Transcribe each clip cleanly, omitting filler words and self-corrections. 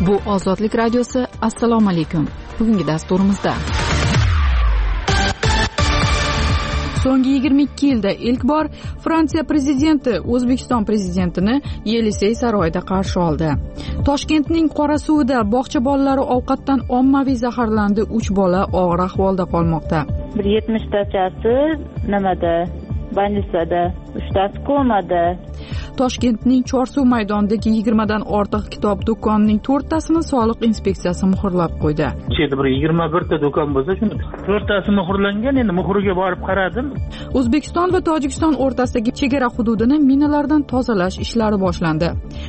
Bu Ozodlik radiosi. Assalomu alaykum. Bugungi dasturimizda so'nggi 22 yilda ilk bor Fransiya prezidenti O'zbekiston prezidentini Yelisey saroyida qarshi oldi. Toshkentning Qorasuvida bog'cha bolalari ovqatdan ommaviy zaharlandi. 3 bola og'ir ahvolda qolmoqda. 70 tachasi nimada? Больницада, 3tasi komada. Toshkentning Chorsuv maydonidagi 20 dan ortiq kitob do'konining 4tasini soliq inspeksiyasi muhrlab qo'ydi. Cheti bir 21 ta do'kon bo'lsa, shuni 4tasi muhrlangan. Endi muhriga borib qaradim. O'zbekiston va Tojikiston o'rtasidagi chegara hududini minalardan tozalash ishlari boshlandi.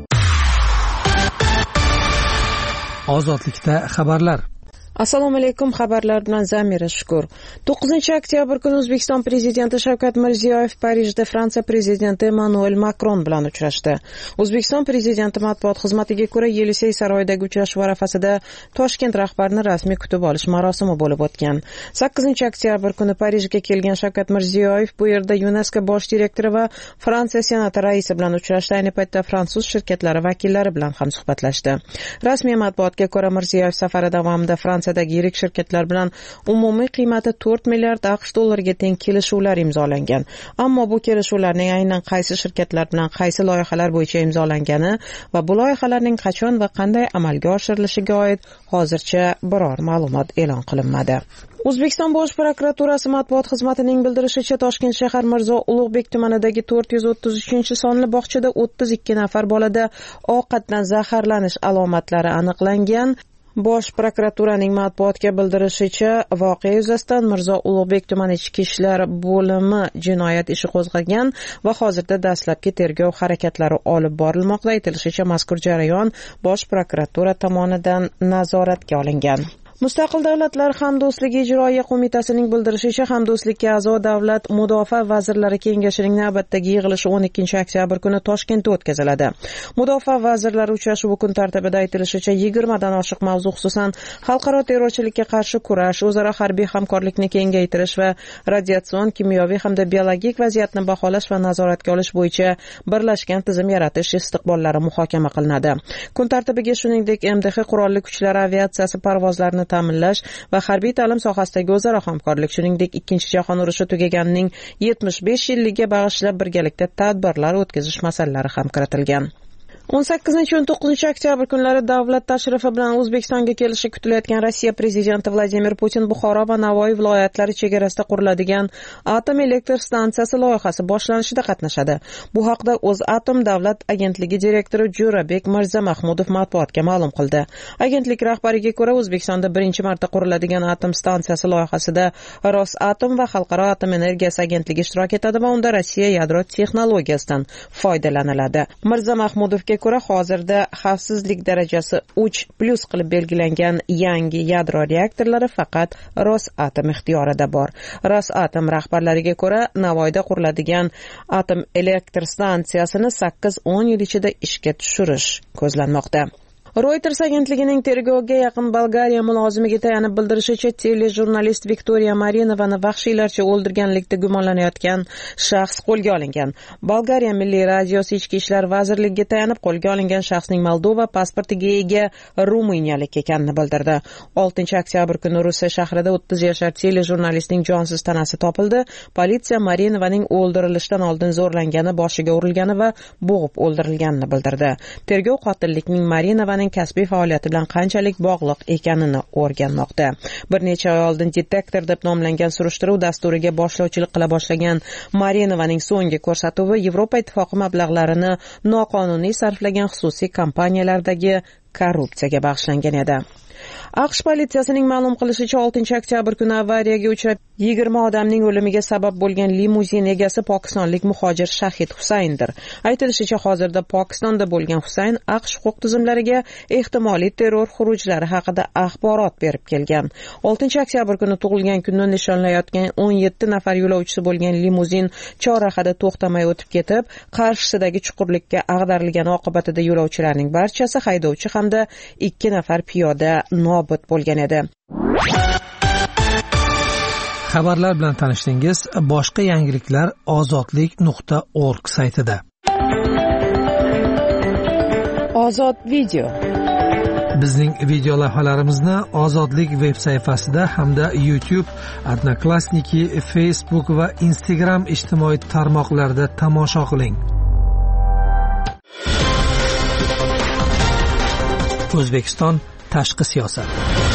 Ozodlikda xabarlar. Assalomu alaykum, xabarlar bilan Zamira Shukur. 9-oktyabr kuni O'zbekiston prezidenti Shavkat Mirziyoyev Parijda Fransiya prezidenti Emmanuel Macron bilan uchrashdi. O'zbekiston prezidenti matbuot xizmatiga ko'ra, Yelisey saroyidagi uchrashuv arafasida Toshkent rahbarini rasmiy kutib olish marosimi bo'lib o'tgan. 8-oktyabr kuni Parijga kelgan Shavkat Mirziyoyev bu yerda UNESCO bosh direktori va Fransiya senati raisi bilan uchrashdi. Ayni paytda fransuz shirkatlari vakillari bilan ham suhbatlashdi. Rasmiy matbuotga ko'ra, Mirziyoyev safari davomida Fransiyadagi yirik shirkatlar bilan umumiy qiymati 4 milliard AQSh dollariga teng kelishuvlar imzolangan. Ammo bu kelishuvlarning aynan qaysi shirkatlar bilan qaysi loyihalar bo'yicha imzolangani va bu loyihalarning qachon va qanday amalga oshirilishiga oid hozircha biror ma'lumot e'lon qilinmadi. O'zbekiston bosh prokuraturasi matbuot xizmatining bildirishicha, Toshkent shahar Mirzo Ulug'bek tumanidagi 433-sonli bog'chada 32 nafar bolada ovqatdan zaharlanish alomatlari aniqlangan. Bosh prokuraturaning matbuotga bildirishicha, voqea yuzasidan Mirzo Ulug'bek tumani ichki ishlar bo'limi jinoyat ishi qo'zg'agan va hozirda dastlabki tergov harakatlari olib borilmoqda. Aytilishicha, mazkur jarayon bosh prokuratura tomonidan nazoratga olingan. Mustaqil davlatlar hamdo'stligi ijroiya qo'mitasining bildirishicha, hamdo'stlikka a'zo davlat mudofaa vazirlari kengashining navbatdagi yig'ilishi 12-oktyabr kuni Toshkentda o'tkaziladi. Mudofaa vazirlari uchrashuvi kun tartibida aytilishicha 20 dan oshiq mavzu, xususan xalqaro terrorchilikka qarshi kurash, o'zaro harbiy hamkorlikni kengaytirish va radiatsion, kimyoviy hamda biologik vaziyatni baholash va nazoratga olish bo'yicha birlashgan tizim yaratish istiqbollari muhokama qilinadi. Kun tartibiga shuningdek MDH qurolli kuchlari aviatsiyasi parvozlarini ta'minlash va harbiy ta'lim sohasidagi o'zaro hamkorlik, shuningdek Ikkinchi jahon urushi tugaganining 75 yilligiga bag'ishlab birgalikda tadbirlar o'tkazish masalalari ham kiritilgan. 18-19 oktyabr kunlari davlat tashrifi bilan O'zbekistonga kelishi kutilayotgan Rossiya prezidenti Vladimir Putin Buxoro va Navoiy viloyatlari chegarasida quriladigan atom elektr stansiyasi loyihasi boshlanishida qatnashadi. Bu haqda O'zatom davlat agentligi direktori Jo'rabek Mirzamahmudov matbuotga ma'lum qildi. Agentlik rahbariga ko'ra, O'zbekistonda birinchi marta quriladigan atom stansiyasi loyihasida Rosatom va Xalqaro atom energiyasi agentligi ishtirok etadi va unda Rossiya yadro texnologiyasidan foydalaniladi. Mirzamahmudovga ko'ra, hozirda xavfsizlik darajasi 3+ qilib belgilangan yangi yadro reaktorlari faqat Rosatom ixtiyorida bor. Rosatom rahbarlariga ko'ra, Navoiyda quriladigan atom elektr stansiyasini 8-10 yil ichida ishga tushirish ko'zlanmoqda. Reuters agentligining tergovga yaqin Bolgariya mulozimiga tayanib bildirishicha, telejurnalist Viktoriya Marinovani vahshiylarcha o'ldirganlikda gumonlanayotgan shaxs qo'lga olingan. Bolgariya Milliy radiosi ichki ishlar vazirligiga tayanib qo'lga olingan shaxsning Moldova pasportiga ega ruminiyalik ekanini bildirdi. 6-oktyabr kuni Rusiya shahrida 30 yashar telejurnalistning jonsiz tanasi topildi. Politsiya Marinovaning o'ldirilishdan oldin zo'rlangani, boshiga urilgani va bo'g'ib o'ldirilganini bildirdi. Tergov qotillikning Marinovaning kasbiy faoliyati bilan qanchalik bog'liq ekanini o'rganmoqda. Bir necha oy oldin detektor deb nomlangan surishtiruv dasturiga boshlovchilik qila boshlagan Marinovaning so'nggi ko'rsatuvi Yevropa ittifoqi mablag'larini noqonuniy sarflagan xususiy kompaniyalardagi korrupsiyaga bag'ishlangan edi. AQSh politsiyasining ma'lum qilishicha, 6-oktyabr kuni avariyaga uchrab 20 odamning o'limiga sabab bo'lgan limuzin egasi pokistonlik muhojir Shahid Husayndir. Aytilishicha, hozirda Pokistonda bo'lgan Husayn AQSh huquq tizimlariga ehtimoliy terror xurujlari haqida axborot berib kelgan. 6-oktyabr kuni tug'ilgan kunni nishonlayotgan 17 nafar yo'lovchisi bo'lgan limuzin chorrahada to'xtamay o'tib ketib, qarshisidagi chuqurlikka ag'darilgani oqibatida yo'lovchilarning barchasi, haydovchi hamda 2 nafar piyoda nobud bo'lgan edi. Xabarlar bilan tanishdingiz. Boshqa yangiliklar ozodlik.org saytida. Ozod video. Bizning video lavhalarimizni Ozodlik veb sayfasida hamda YouTube, Odnoklassniki, Facebook va Instagram ijtimoiy tarmoqlarida tomosha qiling. O'zbekiston tashqi siyosat.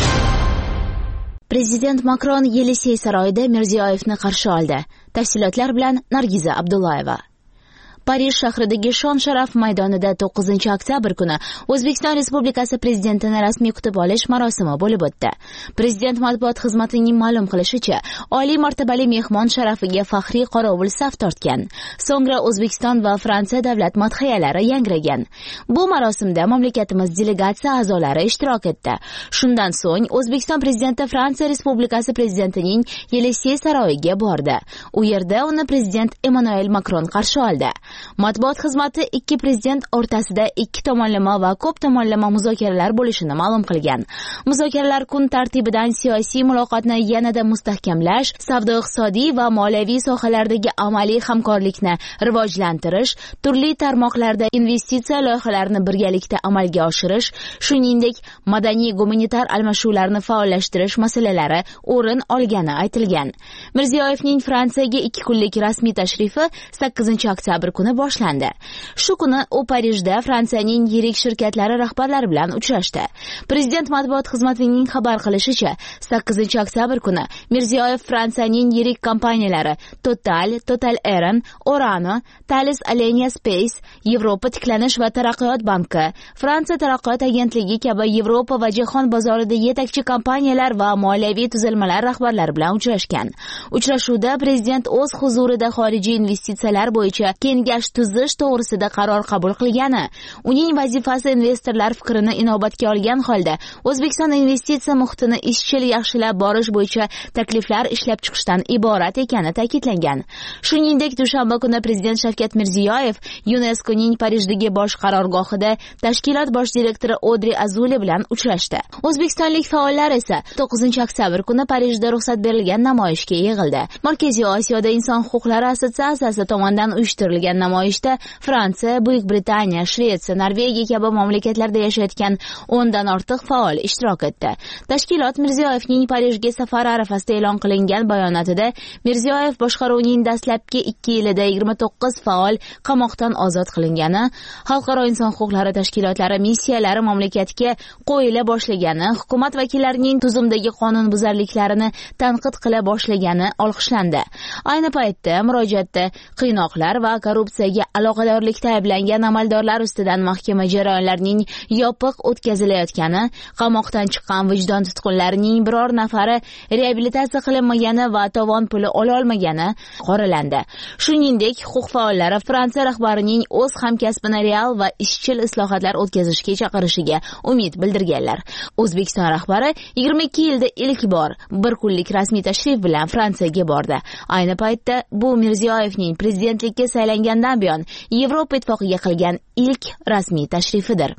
Prezident Makron Yelisey saroyida Mirziyoyevni qarshi oldi. Tafsilotlar bilan Nargiza Abdullayeva. Parij shahridagi Shon-sharaf maydonida 9-oktyabr kuni O'zbekiston Respublikasi prezidentini rasmiy kutib olish marosimi bo'lib o'tdi. Prezident matbuot xizmatining ma'lum qilishicha, oliy martabali mehmon sharafiga faxriy qorovul saf tortgan. So'ngra O'zbekiston va Fransiya davlat madhiyalari yangragan. Bu marosimda mamlakatimiz delegatsiya a'zolari ishtirok etdi. Shundan so'ng O'zbekiston prezidenti Fransiya Respublikasi prezidentining Yelisey saroyiga bordi. U yerda uni prezident Emmanuel Makron qarshi oldi. Matbuot xizmati ikki prezident o'rtasida ikki tomonlama va ko'p tomonlama muzokaralar bo'lishini ma'lum qilgan. Muzokaralar kun tartibidan siyosiy muloqotni yanada mustahkamlash, savdo-iqtisodiy va moliyaviy sohalardagi amaliy hamkorlikni rivojlantirish, turli tarmoqlarda investitsiya loyihalarini birgalikda amalga oshirish, shuningdek madaniy-gumanitar almashuvlarni faollashtirish masalalari o'rin olgani aytilgan. Mirziyoyevning Fransiyaga 2 kunlik rasmiy tashrifi 8-oktyabr kuni boshlandi. Shu kuni u Parijda Fransiyaning yirik shirkatlari rahbarlari bilan uchrashdi. Prezident matbuot xizmatining xabar qilishicha, 8-oktyabr kuni Mirziyoyev Fransiyaning yirik kompaniyalari Total Eren, Orano, Thales Alenia Space, Yevropa tiklanish va taraqqiyot banki, Fransiya taraqqiyot agentligi kabi Yevropa va jahon bozorida yetakchi kompaniyalar va moliyaviy tuzilmalar rahbarlari bilan uchrashgan. Uchrashuvda prezident o'z huzurida xorijiy investitsiyalar bo'yicha kengash tuzish to'g'risida qaror qabul qilgani, uning vazifasi investorlar fikrini inobatga olgan holda O'zbekiston investitsiya muhitini izchil yaxshilab borish bo'yicha takliflar ishlab chiqishdan iborat ekani ta'kidlangan. Shuningdek, dushanba kuni prezident Shavkat Mirziyoyev UNESCOning Parijdagi bosh qarorgohida tashkilot bosh direktori Odri Azuli bilan uchrashdi. O'zbekistonlik faollar esa 9-oktyabr kuni Parijda ruxsat berilgan namoyishga yig'ildi. Markaziy Osiyoda inson huquqlari assotsiatsiyasi tomonidan uyushtirilgan namoyishda Fransiya, Buyuk Britaniya, Shvetsiya, Norvegiya kabi mamlakatlarda yashayotgan 10 dan ortiq faol ishtirok etdi. Tashkilot Mirziyoyevning Parijga safari arafasida e'lon qilingan bayonotida Mirziyoyev boshqaruvining dastlabki 2 yilida 29 faol qamoqdan ozod qilingani, xalqaro inson huquqlari tashkilotlari missiyalari mamlakatga qo'yila boshlagani, hukumat vakillarining tuzumdagi qonunbuzarliklarini tanqid qila boshlagani olqishlandi. Ayni paytda murojaatda qiynoqlar va korrupsiyaga aloqadorlikda ayblangan amaldorlar ustidan mahkama jarayonlarining yopiq o'tkazilayotgani, qamoqdan chiqqan vijdon tutqunlarining biror nafari reabilitatsiya qilinmagani va tovon puli ola olmagani qoralandi. Shuningdek, huquq faollari Fransiya rahbarining o'z hamkasbini real va izchil islohotlar o'tkazishga chaqirishiga umid bildirganlar. O'zbekiston rahbari 22 yilda ilk bor bir kunlik rasmiy tashrif bilan Fransiyaga bordi. Ayni paytda bu Mirziyoyevning prezidentlikka saylangandan buyon Yevropa ittifoqiga qilgan ilk rasmiy tashrifidir.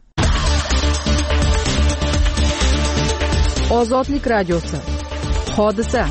Ozodlik radiosi. Hodisa.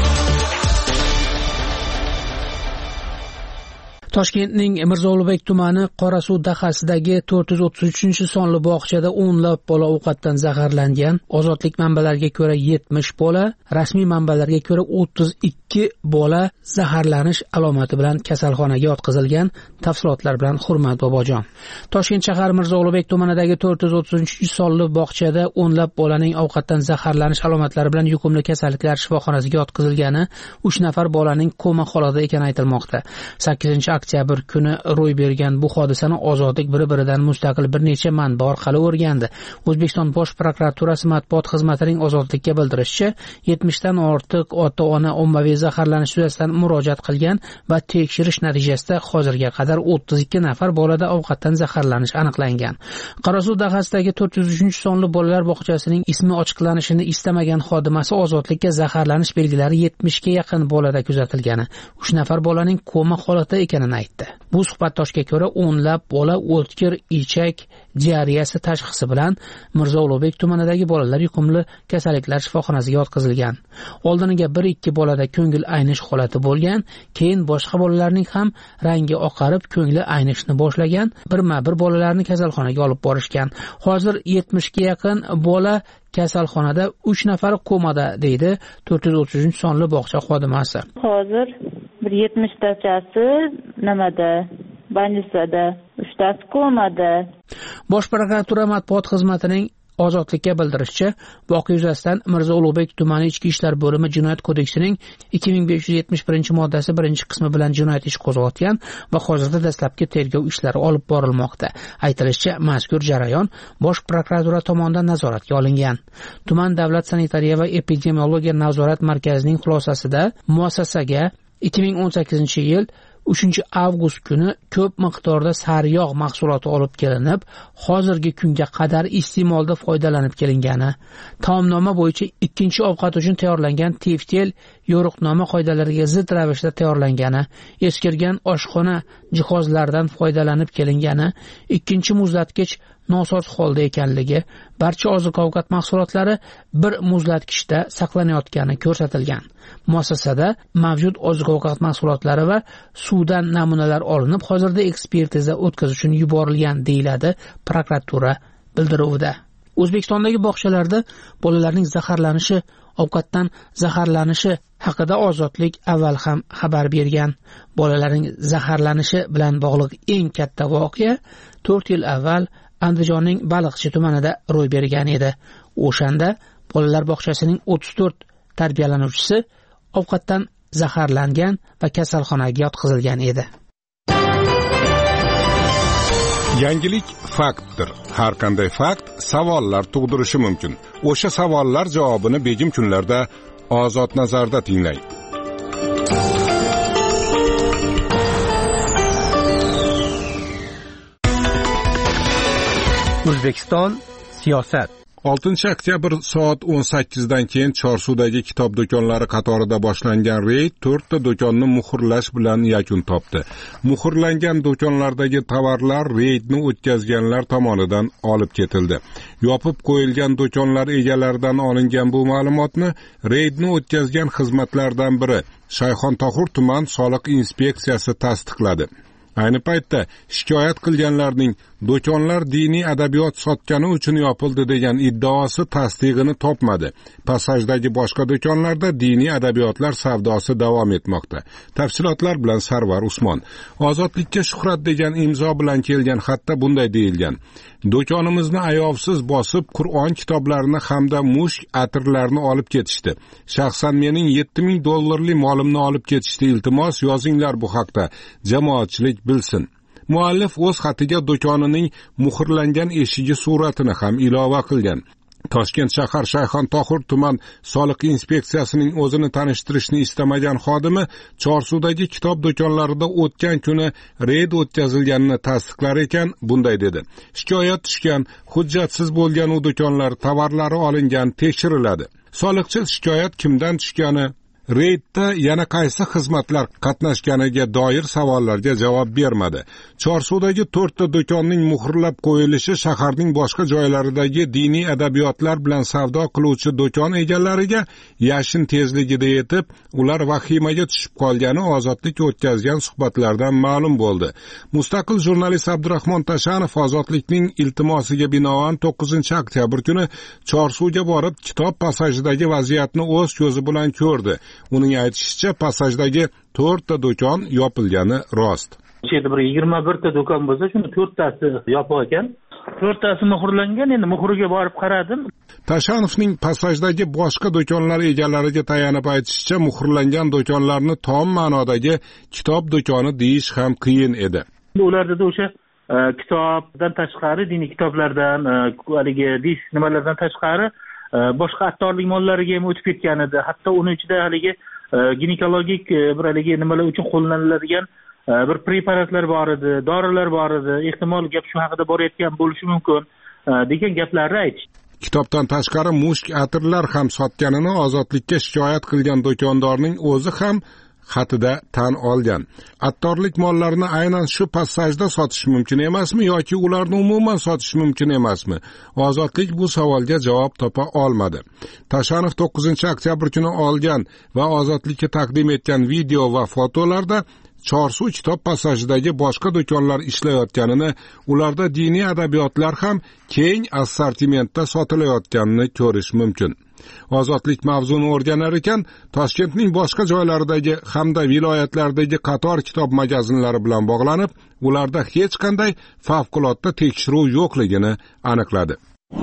Toshkentning Mirzo-Ulug'bek tumani Qorasuv dahasidagi 433-sonli bog'chada o'nlab bola ovqatdan zaharlangan. Ozodlik manbalariga ko'ra 70 bola, rasmiy manbalarga ko'ra 32 bola zaharlanish alomati bilan kasalxonaga yotqizilgan. Tafsilotlar bilan Hurmat Bobojon. Toshkent shahar Mirzo-Ulug'bek tumanidagi 433-sonli bog'chada o'nlab bolaning ovqatdan zaharlanish alomatlari bilan yuqumli kasalliklar shifoxonasiga yotqizilgani, 3 nafar bolaning koma holatida ekani aytilmoqda. 8-oktyabr kuni ro'y bergan bu hodisani Ozodlik bir-biridan mustaqil bir necha manba orqali o'rgandi. O'zbekiston Bosh prokuraturasi matbuot xizmatining Ozodlikka bildirishicha, 70 dan ortiq ota-ona ommaviy zaharlanish yuzasidan murojaat qilgan va tekshirish natijasida hozirga qadar 32 nafar bolada ovqatdan zaharlanish aniqlangan. Qorasuv dahasidagi 403-sonli bolalar bog'chasining ismi ochiqlanishini istamagan xodimasi Ozodlikka zaharlanish belgilari 70 ga yaqin bolada kuzatilgani, 3 nafar bolaning koma holatida ekanini aytdi. Bu suhbatdoshga ko'ra o'nlab bola o'tkir ichak diareyasi tashxisi bilan Mirzo Ulug'bek tumanidagi bolalar yuqumli kasalliklar shifoxonasiga yotqizilgan. Oldiniga 1-2 bolada ko'ngil aynish holati bo'lgan, keyin boshqa bolalarning ham rangi oqarib, ko'ngli aynishni boshlagan. Birma-bir bolalarni kasalxonaga olib borishgan. Hozir 70 ga yaqin bola kasalxonada, 3 nafar komada, deydi 433-sonli bog'cha xodimasi. Hozir 70 tachasi nimada? Banisada, 3 tasi komada. Bosh prokuratura matbuot xizmatining Ozodlikka bildirishicha, voqea yuzasidan Mirzo Ulug'bek tumani Ichki ishlar bo'limi Jinoyat kodeksining 2571-moddasi 1-qismi bilan jinoyat ishi qo'zg'atilgan va hozirda dastlabki tergov ishlari olib borilmoqda. Aytilishicha, mazkur jarayon Bosh prokuratura tomonidan nazoratga olingan. Tuman davlat sanitariya va epidemiologiya nazorat markazining xulosasida muassasaga 2018-yil 3-avgust kuni ko'p miqdorda sariyog' mahsuloti olib kelinib, hozirgi kunga qadar iste'molda foydalanib kelingani, taomnoma bo'yicha 2-ovqat uchun tayyorlangan teftel yo'riqnoma qoidalariga zid ravishda tayyorlangani, eskirgan oshxona jihozlaridan foydalanib kelingani, 2-muzlatgich nosoz holda ekanligi, barcha oziq-ovqat mahsulotlari bir muzlatgichda saqlanayotgani ko'rsatilgan. Muassasada mavjud oziq-ovqat mahsulotlari va suvdan namunalar olinib, hozirda ekspertiza o'tkazish uchun yuborilgan, deyiladi prokuratura bildiruvida. O'zbekistondagi bog'chalarda bolalarning zaharlanishi, ovqatdan zaharlanishi haqida Ozodlik avval ham xabar bergan. Bolalarning zaharlanishi bilan bog'liq eng katta voqea 4 yil avval Andijonning Baliqchi tumanida ro'y bergan edi. O'shanda bolalar bog'chasining 34 tarbiyalanuvchisi ovqatdan zaharlangan va kasalxonaga yotqizilgan edi. Yangilik faktdir. Har qanday fakt savollar tug'dirishi mumkin. O'sha savollar javobini begim kunlarda Ozod nazarda tinglang. O'zbekiston siyosat. 6-oktyabr soat 18 dan keyin Chorsuvdagi kitob do'konlari qatorida boshlangan reyd 4 ta do'konni muhrlash bilan yakun topdi. Muhrlangan do'konlardagi tovarlar reydni o'tkazganlar tomonidan olib ketildi. Yopib qo'yilgan do'konlar egalaridan olingan bu ma'lumotni reydni o'tkazgan xizmatlardan biri Shayxontohur tuman soliq inspeksiyasi tasdiqladi. Ayni paytda shikoyat qilganlarning do'konlar diniy adabiyot sotgani uchun yopildi degan iddaosi tasdig'ini topmadi. Passajdagi boshqa do'konlarda diniy adabiyotlar savdosi davom etmoqda. Tafsilotlar bilan Sarvar Usmon. Ozodlikka shuhrat degan imzo bilan kelgan xatda bunday deyilgan: Do'konimizni ayovsiz bosib, Qur'on kitoblarini hamda mushk atirlarni olib ketishdi. Shaxsan mening $7000 molimni olib ketishdi. Iltimos yozinglar bu haqda. Jamoatchilik bilsin. Muallif o'z xatiga do'konining muhrlangan eshigi suratini ham ilova qilgan. Toshkent shahar Shayxontohur tuman soliq inspeksiyasining o'zini tanishtirishni istamagan xodimi Chorsuvdagi kitob do'konlarida o'tgan kuni reyd o'tkazilganini tasdiqlar ekan, bunday dedi: Shikoyat tushgan, hujjatsiz bo'lgan u do'konlar tovarlari olingan, tekshiriladi. Soliqchi shikoyat kimdan tushgani, reydda yana qaysi xizmatlar qatnashganiga doir savollarga javob bermadi. Chorsuvdagi 4 ta do'konning muhrlab qo'yilishi shaharning boshqa joylaridagi diniy adabiyotlar bilan savdo qiluvchi do'kon egalariga yashin tezligida yetib, ular vahimaga tushib qolgani Ozodlik o'tkazgan suhbatlardan ma'lum bo'ldi. Mustaqil jurnalist Abdurahmon Tashanov Ozodlikning iltimosiga binoan 9-oktyabr kuni Chorsuvga borib, kitob passajidagi vaziyatni o'z ko'zi bilan ko'rdi. Uning aytishicha, passajdagi 4 ta do'kon yopilgani rost. O'sha bir 21 ta do'kon bo'lsa, shuni 4 tasi yopiq ekan. 4 tasi muhrlangan. Endi muhriga borib qaradim. Tashanovning passajdagi boshqa do'konlar egalariga tayanib aytishicha, muhrlangan do'konlarni tom ma'nodagi kitob do'koni deyish ham qiyin edi. Ularda o'sha kitobdan tashqari, diniy kitoblardan, haligi disk nimalardan tashqari boshqa attorlik mollariga ham o'tib ketgan edi. Hatto uning ichida haligi ginekologik bir haligi nimalar uchun qo'llaniladigan bir preparatlar bor edi, dorilar bor edi. Ehtimol gap shu haqida borayotgan bo'lishi mumkin degan gaplarni aytishdi. Kitobdan tashqari mushk atirlar ham sotganini Ozodlikka shikoyat qilgan do'kondorning o'zi ham xatida tan olgan. Attorlik mollarini aynan shu passajda sotish mumkin emasmi yoki ularni umuman sotish mumkin emasmi? Ozodlik bu savolga javob topa olmadi. Tashanov 9-oktyabr kuni olgan va Ozodlikka taqdim etgan video va fotolarda Chorsu kitob passajidagi boshqa do'konlar ishlayotganini, ularda diniy adabiyotlar ham keng assortimentda sotilayotganini ko'rish mumkin. Ozodlik mavzuni o'rganar ekan, Toshkentning boshqa joylaridagi hamda viloyatlardagi qator kitob magazinlari bilan bog'lanib, ularda hech qanday favqulodda tekshiruv yo'qligini aniqladi.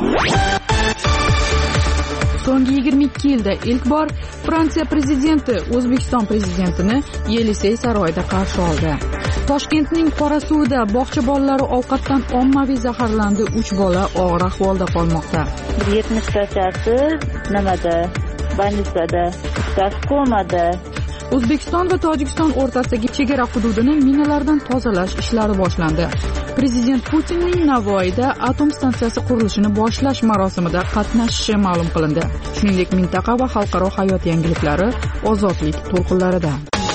So'nggi 22 yilda ilk bor Fransiya prezidenti O'zbekiston prezidentini Yelisey saroyida qarshi oldi. Toshkentning Qorasuvida bog'cha bolalari ovqatdan ommaviy zaharlandi. 3 bola og'ir ahvolda qolmoqda. 70 tachasi больницада, uchtasi komada. O'zbekiston va Tojikiston o'rtasidagi chegara hududini minalardan tozalash ishlari boshlandi. Prezident Putinning Navoiyda atom stansiyasi qurilishini boshlash marosimida qatnashishi ma'lum qilindi. Shuningdek, mintaqa va xalqaro hayot yangiliklari Ozodlik to'lqinlarida.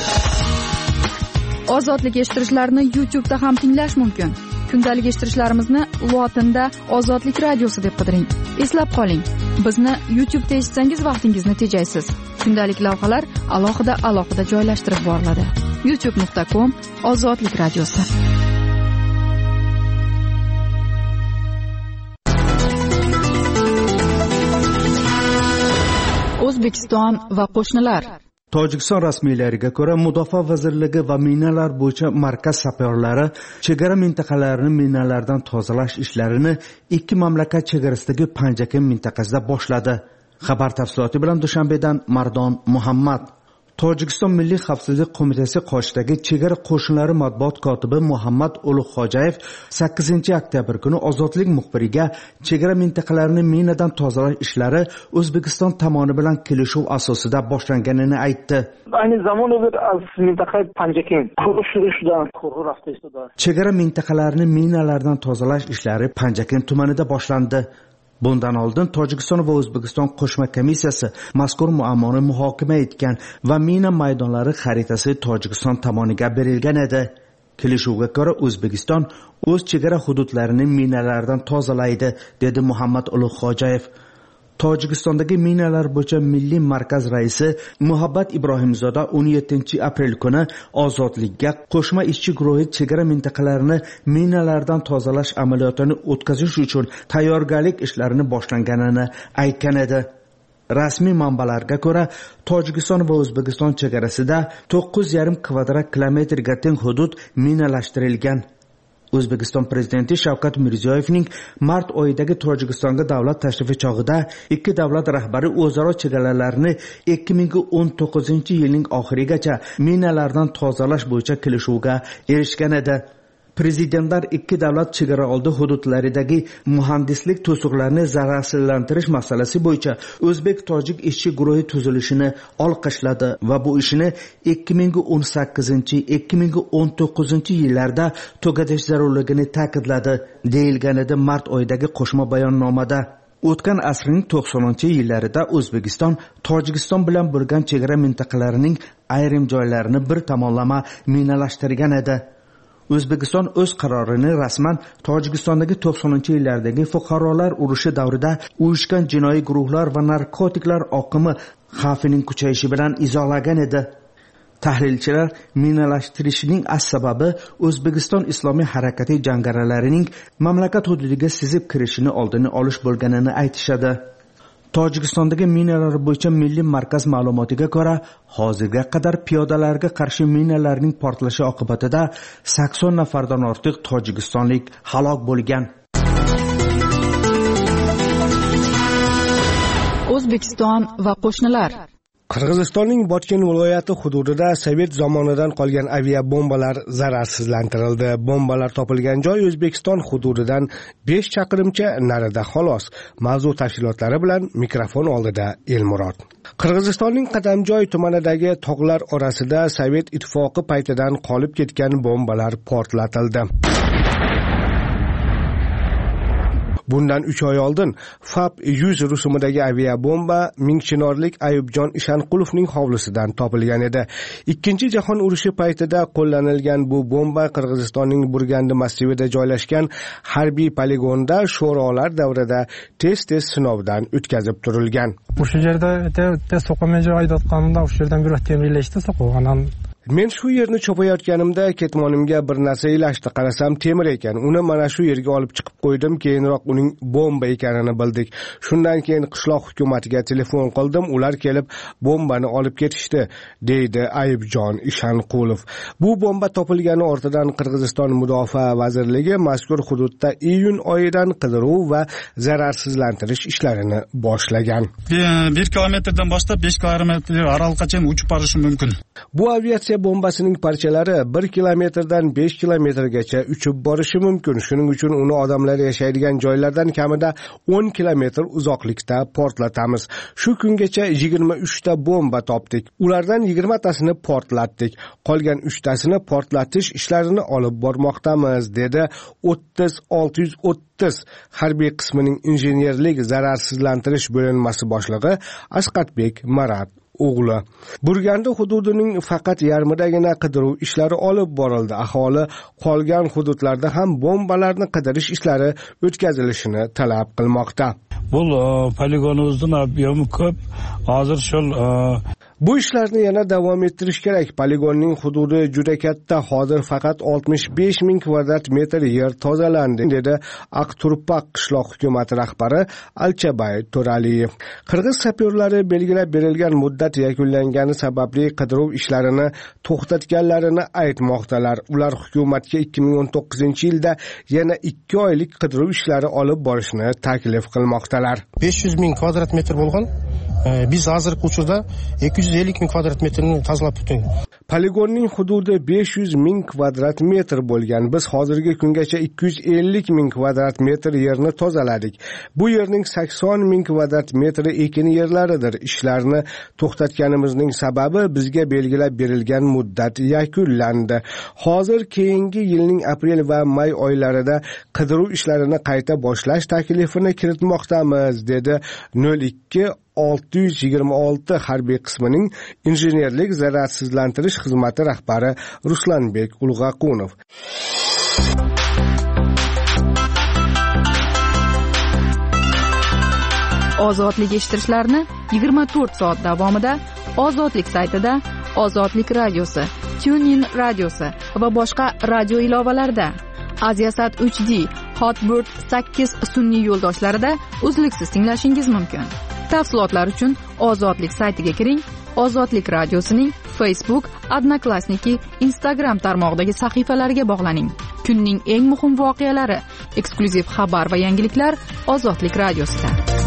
Ozodlik eshittirishlarni YouTube'da ham tinglash mumkin. Kundalik eshittirishlarimizni lotinda Ozodlik radiosi deb qidiring. Eslab qoling, bizni YouTube'da eshitsangiz vaqtingizni tejaysiz. Kundalik lavhalar alohida joylashtirib boriladi. youtube.com/Ozodlik radiosi. O'zbekiston va qo'shnilar. Tojikiston rasmiylariga ko'ra, Mudofaa vazirligi va minalar bo'yicha markaz sapyorlari chegara mintaqalarini minalardan tozalash ishlarini ikki mamlakat chegarasidagi Panjaken mintaqasida boshladi. Xabar tafsiloti bilan Dushanbedan Mardon Muhammad. Tojikiston Milliy xavfsizlik qo'mitasi qoshidagi chegara qo'shinlari matbuot kotibi Muhammad Ulug'xo'jayev 8-oktyabr kuni Ozodlik muxbiriga chegara mintaqalarini minadan tozalash ishlari O'zbekiston tomoni bilan kelishuv asosida boshlanganini aytdi. Ayni zamonda az mintaqa Panjaken qurishdan rafta istadi. Chegara mintaqalarini minalardan tozalash ishlari Panjaken tumanida boshlandi. Bundan oldin Tojikiston va O'zbekiston qo'shma komissiyasi mazkur muammoni muhokama etgan va mina maydonlari xaritasi Tojikiston tomoniga berilgan edi. Kelishuvga ko'ra O'zbekiston o'z chegara hududlarini minalardan tozalaydi, dedi Muhammad Ulug'xo'jayev. Tojikistondagi minalar bo'yicha milliy markaz raisi Muhabbat Ibrohimzoda 17-aprel kuni Ozodlikka qo'shma ishchi guruhi chegara mintaqalarini minalardan tozalash amaliyotini o'tkazish uchun tayyorgarlik ishlarini boshlanganini aytgan edi. Rasmiy manbalarga ko'ra, Tojikiston va O'zbekiston chegarasida 9,5 kvadrat kilometrga teng hudud minalashtirilgan. O'zbekiston prezidenti Shavkat Mirziyoyevning mart oyidagi Tojikistonga davlat tashrifi chog'ida ikki davlat rahbari o'zaro chegaralarni 2019-yilning oxirigacha minalardan tozalash bo'yicha kelishuvga erishgan edi. Prezidentlar ikki davlat chegara oldi hududlaridagi muhandislik to'siqlarini zararsizlantirish masalasi bo'yicha O'zbek-Tojik ishchi guruhi tuzilishini olqishladi va bu ishni 2018-2019 yillarda tugatish zarurligini ta'kidladi, deyilgan edi mart oyidagi qo'shma bayonnomada. O'tgan asrning 90-yillarida O'zbekiston Tojikiston bilan bo'lgan chegara mintaqalarining ayrim joylarini bir tomonlama minalashtirgan edi. O'zbekiston o'z qarorini rasman Tojikistondagi 90-yillardagi fuqarolar urushi davrida uyushgan jinoiy guruhlar va narkotiklar oqimi xavfining kuchayishi bilan izohlagan edi. Tahlilchilar minalashtirishning asl sababi O'zbekiston Islomiy harakati jangarilarining mamlakat hududiga sizib kirishini oldini olish bo'lganini aytishadi. Tojikistondagi minalar bo'yicha milliy markaz ma'lumotiga ko'ra, hozirga qadar piyodalarga qarshi minalarning portlashi oqibatida 80 nafardan ortiq tojikistonlik halok bo'lgan. O'zbekiston va qo'shnilar. Qirg'izistonning Botken viloyati hududida sovet zamonidan qolgan aviabombalar zararsizlantirildi. Bombalar topilgan joy O'zbekiston hududidan 5 chaqirimcha narida xolos. Mavzu tafsilotlari bilan mikrofon oldida Elmurod. Qirg'izistonning Qadamjoy tumanidagi tog'lar orasida Sovet ittifoqi paytidan qolib ketgan bombalar portlatildi. Bundan 3 oy oldin FAP-100 rusumidagi aviabomba Mingchinorlik Ayubjon Ishanqulovning hovlisidan topilgan edi. Ikkinchi jahon urushi paytida qo'llanilgan bu bomba Qirg'izistonning Burgandi massivida joylashgan harbiy poligonda sho'rolar davrida tez sinovdan o'tkazib turilgan. O'sha yerda tez so'qamaga aytayotganimda o'sha yerdan bir temirlashdi so'qilgan. Men shu yerni chopayotganimda ketmonimga bir narsa ilashdi. Qarasam temir ekan. Uni mana shu yerga olib chiqib qo'ydim. Keyinroq uning bomba ekanini bildik. Shundan keyin qishloq hukumatiga telefon qildim. Ular kelib bombani olib ketishdi, deydi Ayubjon Ishanqulov. Bu bomba topilgani ortidan Qirg'iziston Mudofaa vazirligi mazkur hududda iyun oyidan qidiruv va zararsizlantirish ishlarini boshlagan. 1 kilometrdan boshlab 5 kilometr oraliqgacha uchib borishi mumkin. Bu aviatsiya bombasining parchalari 1 kilometrdan 5 kilometrgacha uchib borishi mumkin. Shuning uchun uni odamlar yashaydigan joylardan kamida 10 kilometr uzoqlikda portlatamiz. Shu kungacha 23 ta bomba topdik. Ulardan 20 tasini portlatdik. Qolgan 3 tasini portlatish ishlarini olib bormoqdamiz, dedi 30-630 harbiy qismining injenerlik zararsizlantirish bo'linmasi boshlig'i Asqatbek Marat o'g'li. Burgandi hududining faqat yarmidagina qidiruv ishlari olib borildi. Aholi qolgan hududlarda ham bombalarni qidirish ishlari o'tkazilishini talab qilmoqda. Bu poligonimizning ob'emi ko'p. Hozir shul Bu ishlarni yana davom ettirish kerak. Poligonning hududi juda katta. Hozir faqat 65 ming kvadrat metr yer tozalandi, dedi Aqturpaq qishloq hukumati rahbari Alchabay To'raliyev. Qirg'iz sapyorlari belgilab berilgan muddat yakunlangani sababli qidiruv ishlarini to'xtatganlarini aytmoqdalar. Ular hukumatga 2019-yilda yana 2 oylik qidiruv ishlari olib borishni taklif qilmoqdalar. 500 ming kvadrat metr bo'lgan. Biz hozirgi uchurda 250 ming kvadrat metrni tozalab o'tdik. Poligonning hududi 500 ming kvadrat metr bo'lgan. Biz hozirgi kungacha 250 ming kvadrat metr yerni tozaladik. Bu yerning 80 ming kvadrat metri ekin yerlaridir. Ishlarni to'xtatganimizning sababi bizga belgilab berilgan muddat yakunlandi. Hozir keyingi yilning aprel va may oylarida qidiruv ishlarini qayta boshlash taklifini kiritmoqdamiz, dedi 02-626 harbiy qismining injenerlik zararsizlantirish xizmati rahbari Ruslanbek Ulg'aqunov. Ozodlik eshittirishlarni 24 soat davomida Ozodlik saytida, Ozodlik radiosi, TuneIn radiosi va boshqa radio ilovalarda, Aziasat 3D, Hotbird 8 sun'iy yo'ldoshlarida uzluksiz tinglashingiz mumkin. Tafsilotlar uchun Ozodlik saytiga kiring. Ozodlik radiosining Facebook, Odnoklassniki, Instagram tarmog'idagi sahifalariga bog'laning. Kunning eng muhim voqealari, eksklyuziv xabar va yangiliklar Ozodlik radiosida.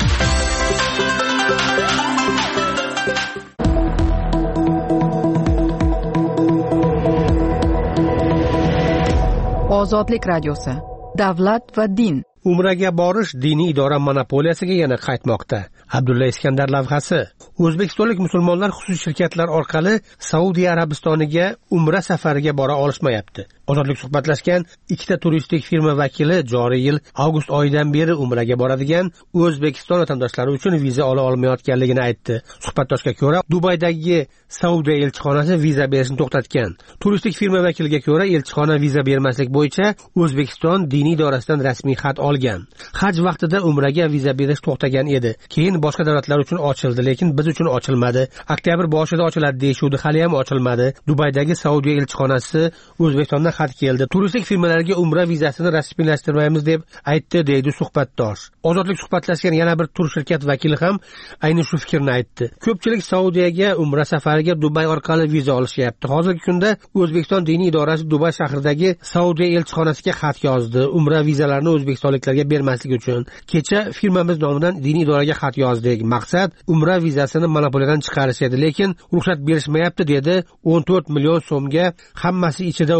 Ozodlik radiosi. Davlat va din. Umraga borish diniy idora monopoliyasiga yana qaytmoqda. Abdulla Iskandar lavhasi. O'zbekistonlik musulmonlar xususiy shirkatlar orqali Saudiya Arabistoniga umra safariga bora olishmayapti. Ozodlik suhbatlashgan ikkita turistik firma vakili joriy yil avgust oyidan beri umraga boradigan O'zbekiston vatandoshlari uchun viza ola olmayotganligini aytdi. Suhbatdoshga ko'ra, Dubaydagi Saudiya elchixonasi viza berishni to'xtatgan. Turistik firma vakiliga ko'ra, elchixona viza bermaslik bo'yicha O'zbekiston diniy idorasidan rasmiy xat olgan. Haj vaqtida umraga viza berish to'xtagan edi. Keyin boshqa davlatlar uchun ochildi, lekin biz uchun ochilmadi. Oktyabr boshida ochiladi deyishuvdi, hali ham ochilmadi. Dubaydagi Saudiya elchixonasi O'zbekistondan xat keldi. Turistik firmalarga umra vizasini rasmiylashtirmaymiz deb aytdi, deydi suhbatdosh. Ozodlik suhbatlashgan yana bir tur shirkat vakili ham ayni shu fikrni aytdi. Ko'pchilik Saudiyaga umra safariga Dubay orqali viza olishyapti. Hozirgi kunda O'zbekiston diniy idorasi Dubay shahridagi Saudiya elchixonasiga xat yozdi. Umra vizalarini o'zbekistonliklarga bermaslik uchun. Kecha firmamiz nomidan diniy idoraga xat yozdik. Maqsad umra vizasini monopoliyadan chiqarish edi, lekin ruxsat berishmayapti, dedi. 14 million so'mga hammasi ichida umra safari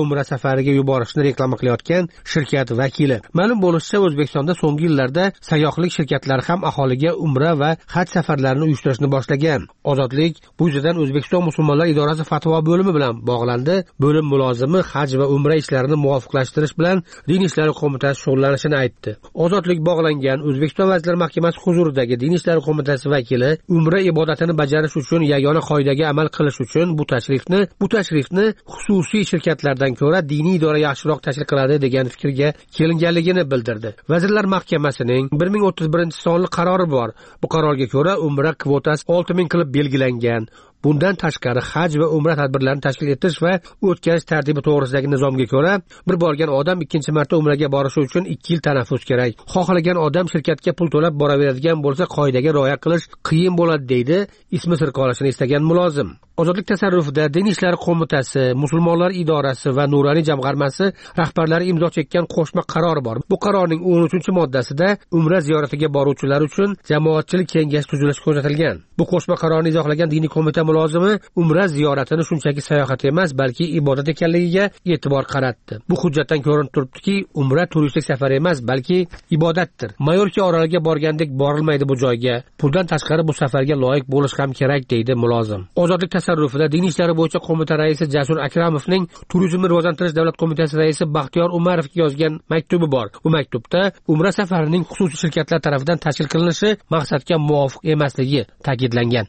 safariga yuborishni reklama qilayotgan shirkat vakili. Ma'lum bo'lishicha, O'zbekistonda so'nggi yillarda sayyohlik shirkatlari ham aholiga umra va haj safarlarini uyushtirishni boshlagan. Ozodlik bu yuzasidan O'zbekiston musulmonlar idorasi fatvo bo'limi bilan bog'landi. Bo'lim mulozimi haj va umra ishlarini muvofiqlashtirish bilan Din ishlari qo'mitasi shug'ullanishini aytdi. Ozodlik bog'langan O'zbekiston Vazirlar Mahkamasi huzuridagi Din ishlari qo'mitasi vakili umra ibodatini bajarish uchun yagona qoidaga amal qilish uchun bu tashrifni xususiy shirkatlardan ko'ra diniy idora yaxshiroq tashkil qiladi degan fikrga kelinganligini bildirdi. Vazirlar Mahkamasining 1031-sonli qarori bor. Bu qarorga ko'ra umra kvotasi 6000 qilib belgilangan. Bundan tashqari haj va umra tadbirlarini tashkil etish va o'tkazish tartibi to'g'risidagi nizomga ko'ra bir borgan odam ikkinchi marta umraga borishi uchun 2 yil tanaffus kerak. Xohlagan odam shirkatga pul to'lab boraveradigan bo'lsa, qoidaga rioya qilish qiyin bo'ladi, deydi ismi sir qolishini istagan mulozim. Ozodlik tasarrufida Din ishlari qo'mitasi, Musulmonlar idorasi va Nuroniy jamg'armasi rahbarlari imzo chekkan qo'shma qaror bor. Bu qarorning 13-moddasida umra ziyoratiga boruvchilar uchun jamoatchilik kengashi tuzilishi ko'rsatilgan. Bu qo'shma qarorni izohlagan diniy qo'mita mulozimi umra ziyoratini shunchaki sayohat emas, balki ibodat ekanligiga e'tibor qaratdi. Bu hujjatdan ko'rinib turibdiki, umra turistik safar emas, balki ibodatdir. Mayorka oroliga borgandek borilmaydi bu joyga. Puldan tashqari bu safarga loyiq bo'lish ham kerak, deydi mulozim. Ozodlik tasarrufida Din ishlari bo'yicha qo'mita raisi Jasur Akramovning Turizmni rivojlantirish davlat qo'mitasi raisi Baxtiyor Umarovga yozgan maktubi bor. Bu maktubda umra safarining xususiy shirkatlar tomonidan tashkil qilinishi maqsadga muvofiq emasligi ta'kidlangan.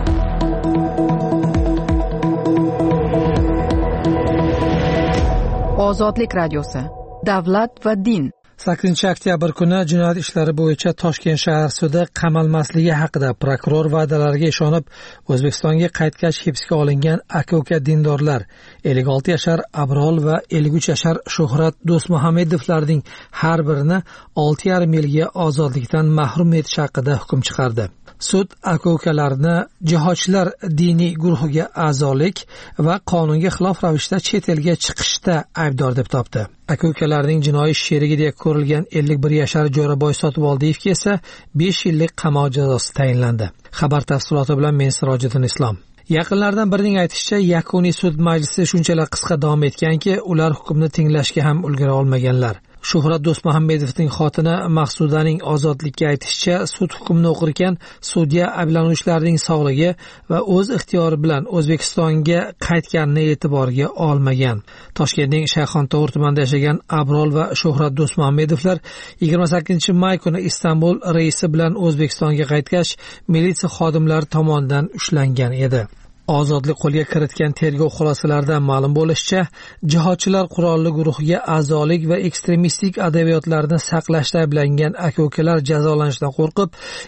Ozodlik radiosi. Davlat va din. 8-oktyabr kuni jinoyat ishlari bo'yicha Toshkent shahar sudi qamalmasligi haqida prokuror va'dalariga ishonib O'zbekistonga qaytgach hibsga olingan aka-uka dindorlar 56 yashar Abrol va 53 yashar Shuhrat Do'stmuhammedovlarning har birini 6,5 yilga ozodlikdan mahrum etish haqida hukm chiqardi. Sud aka-ukalarni jihodchilar diniy guruhiga a'zolik va qonunga xilof ravishda chet elga chiqishda aybdor deb topdi. Aka-ukalarning jinoiy sherigi deya ko'rilgan 51 yashar Jo'raboy Sotiboldiyevga esa 5 yillik qamoq jazosi tayinlandi. Xabar tafsiloti bilan men Sirojiddin Islom. Yaqinlardan birining aytishicha, yakuniy sud majlisi shunchalar qisqa davom etganki, ular hukmni tinglashga ham ulgura olmaganlar. Shuhrat Do'stmuhammedovning xotini Maqsudaning ozodlikka aytishicha, sud hukmini o'qirkan sudya ayblanuvchilarning sog'ligi va o'z ixtiyori bilan O'zbekistonga qaytganini e'tiborga olmagan. Toshkentning Shayxontohur tumanida yashagan Abrol va Shuhrat Do'stmuhammedovlar 28-may kuni Istanbul reysi bilan O'zbekistonga qaytgach, militsiya xodimlari tomonidan ushlangan edi. Ozodlik qo'lga kiritgan tergov xulosalaridan ma'lum bo'lishicha, jihodchilar qurolli guruhiga a'zolik va ekstremistik adabiyotlarni saqlashda ayblangan aka-ukalar jazolanishdan qo'rqib,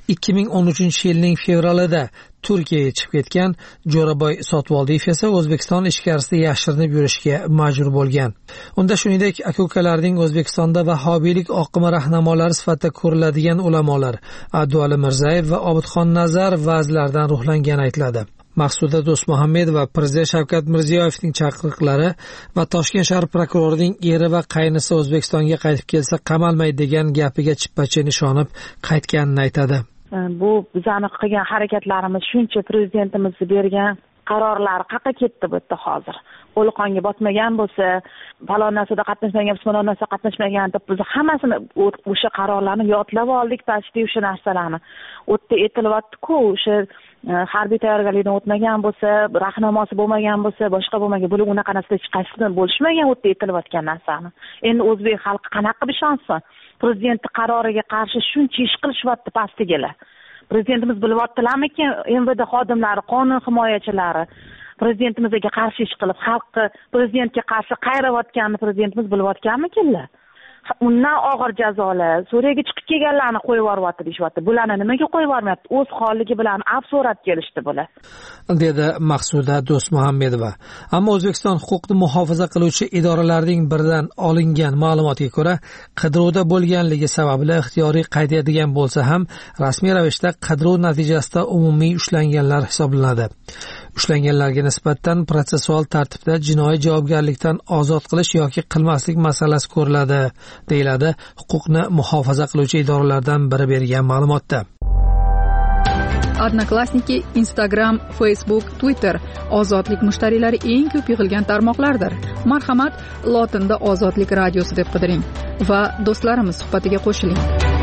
2013-yilning fevralida Turkiyaga chiqib ketgan. Jo'raboy Sotiboldiyev esa O'zbekiston ichkarisida yashirinib yurishga majbur bo'lgan. Unda shuningdek aka-ukalarning O'zbekistonda vahobiylik oqimi rahnamolari sifatida ko'riladigan ulamolar Abduali Mirzayev va Obidxon Nazar va'zlaridan ruhlangani aytiladi. Maqsuda Do'stmuhammed va Prezident Shavkat Mirziyoyevning chaqiriqlari va Toshkent shahar prokurorining eri va qaynisi O'zbekistonga qaytib kelsa qamalmaydi degan gapiga chippa-chin ishonib qaytganini aytadi. Bu bizani qilgan harakatlarimiz shuncha prezidentimiz bergan qarorlar qayerga ketdi bu yerda hozir? Qo'li qonga botmagan bo'lsa, falon narsada qatnashmagan bo'lsa, falon narsada qatnashmagan deb biz hammasini o'sha qarorlarni yodlab oldik, pastda o'sha narsalarni. O'tda aytilyapti-ku, o'sha harbiy tayyorgarlikdan o'tmagan bo'lsa, rahnamosi bo'lmagan bo'lsa, boshqa bo'lmagan, bular unaqa narsada hech qaysidan bo'lishmagan o'tda aytilayotgan narsani. Endi o'zbek xalqi qanaqa ishonsin? Prezidentning qaroriga qarshi shuncha ish qilishyapti pastdagilar. Prezidentimiz bilyaptilarmikin, MVD xodimlari, qonun himoyachilari prezidentimizga qarshi ish qilib, xalqni prezidentga qarshi qayrayotganini prezidentimiz bilyaptganmikinlar? Undan og'ir jazolar, Suriyaga chiqib kelganlarni qo'yib yuboryapti deyapti. Bularni nimaga qo'yib yubormayapti? O'z xonligi bilan afv so'rab kelishdi bular, dedi Maqsuda Do'stmuhammedova. Ammo O'zbekiston huquqni muhofaza qiluvchi idoralarining biridan olingan ma'lumotga ko'ra, qidiruvda bo'lganligi sababli ixtiyoriy qaytadigan bo'lsa ham, rasmiy ravishda qidiruv natijasida umumiy ushlanganlar hisoblanadi. Ushlanganlarga nisbatan protsessual tartibda jinoiy javobgarlikdan ozod qilish yoki qilmaslik masalasi ko'riladi, deyiladi huquqni muhofaza qiluvchi idoralardan biri bergan ma'lumotda. Odnoklassniki, Instagram, Facebook, Twitter ozodlik mushtariylari eng ko'p yig'ilgan tarmoqlardir. Marhamat, lotinda ozodlik radiosi deb qidiring va do'stlarimiz suhbatiga qo'shiling.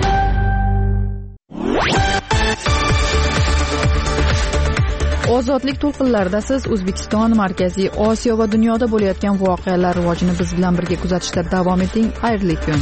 Ozodlik to'lqinlarida siz O'zbekiston, Markaziy Osiyo va dunyoda bo'layotgan voqealar rivojini biz bilan birga kuzatishda davom eting. Xayrli kun.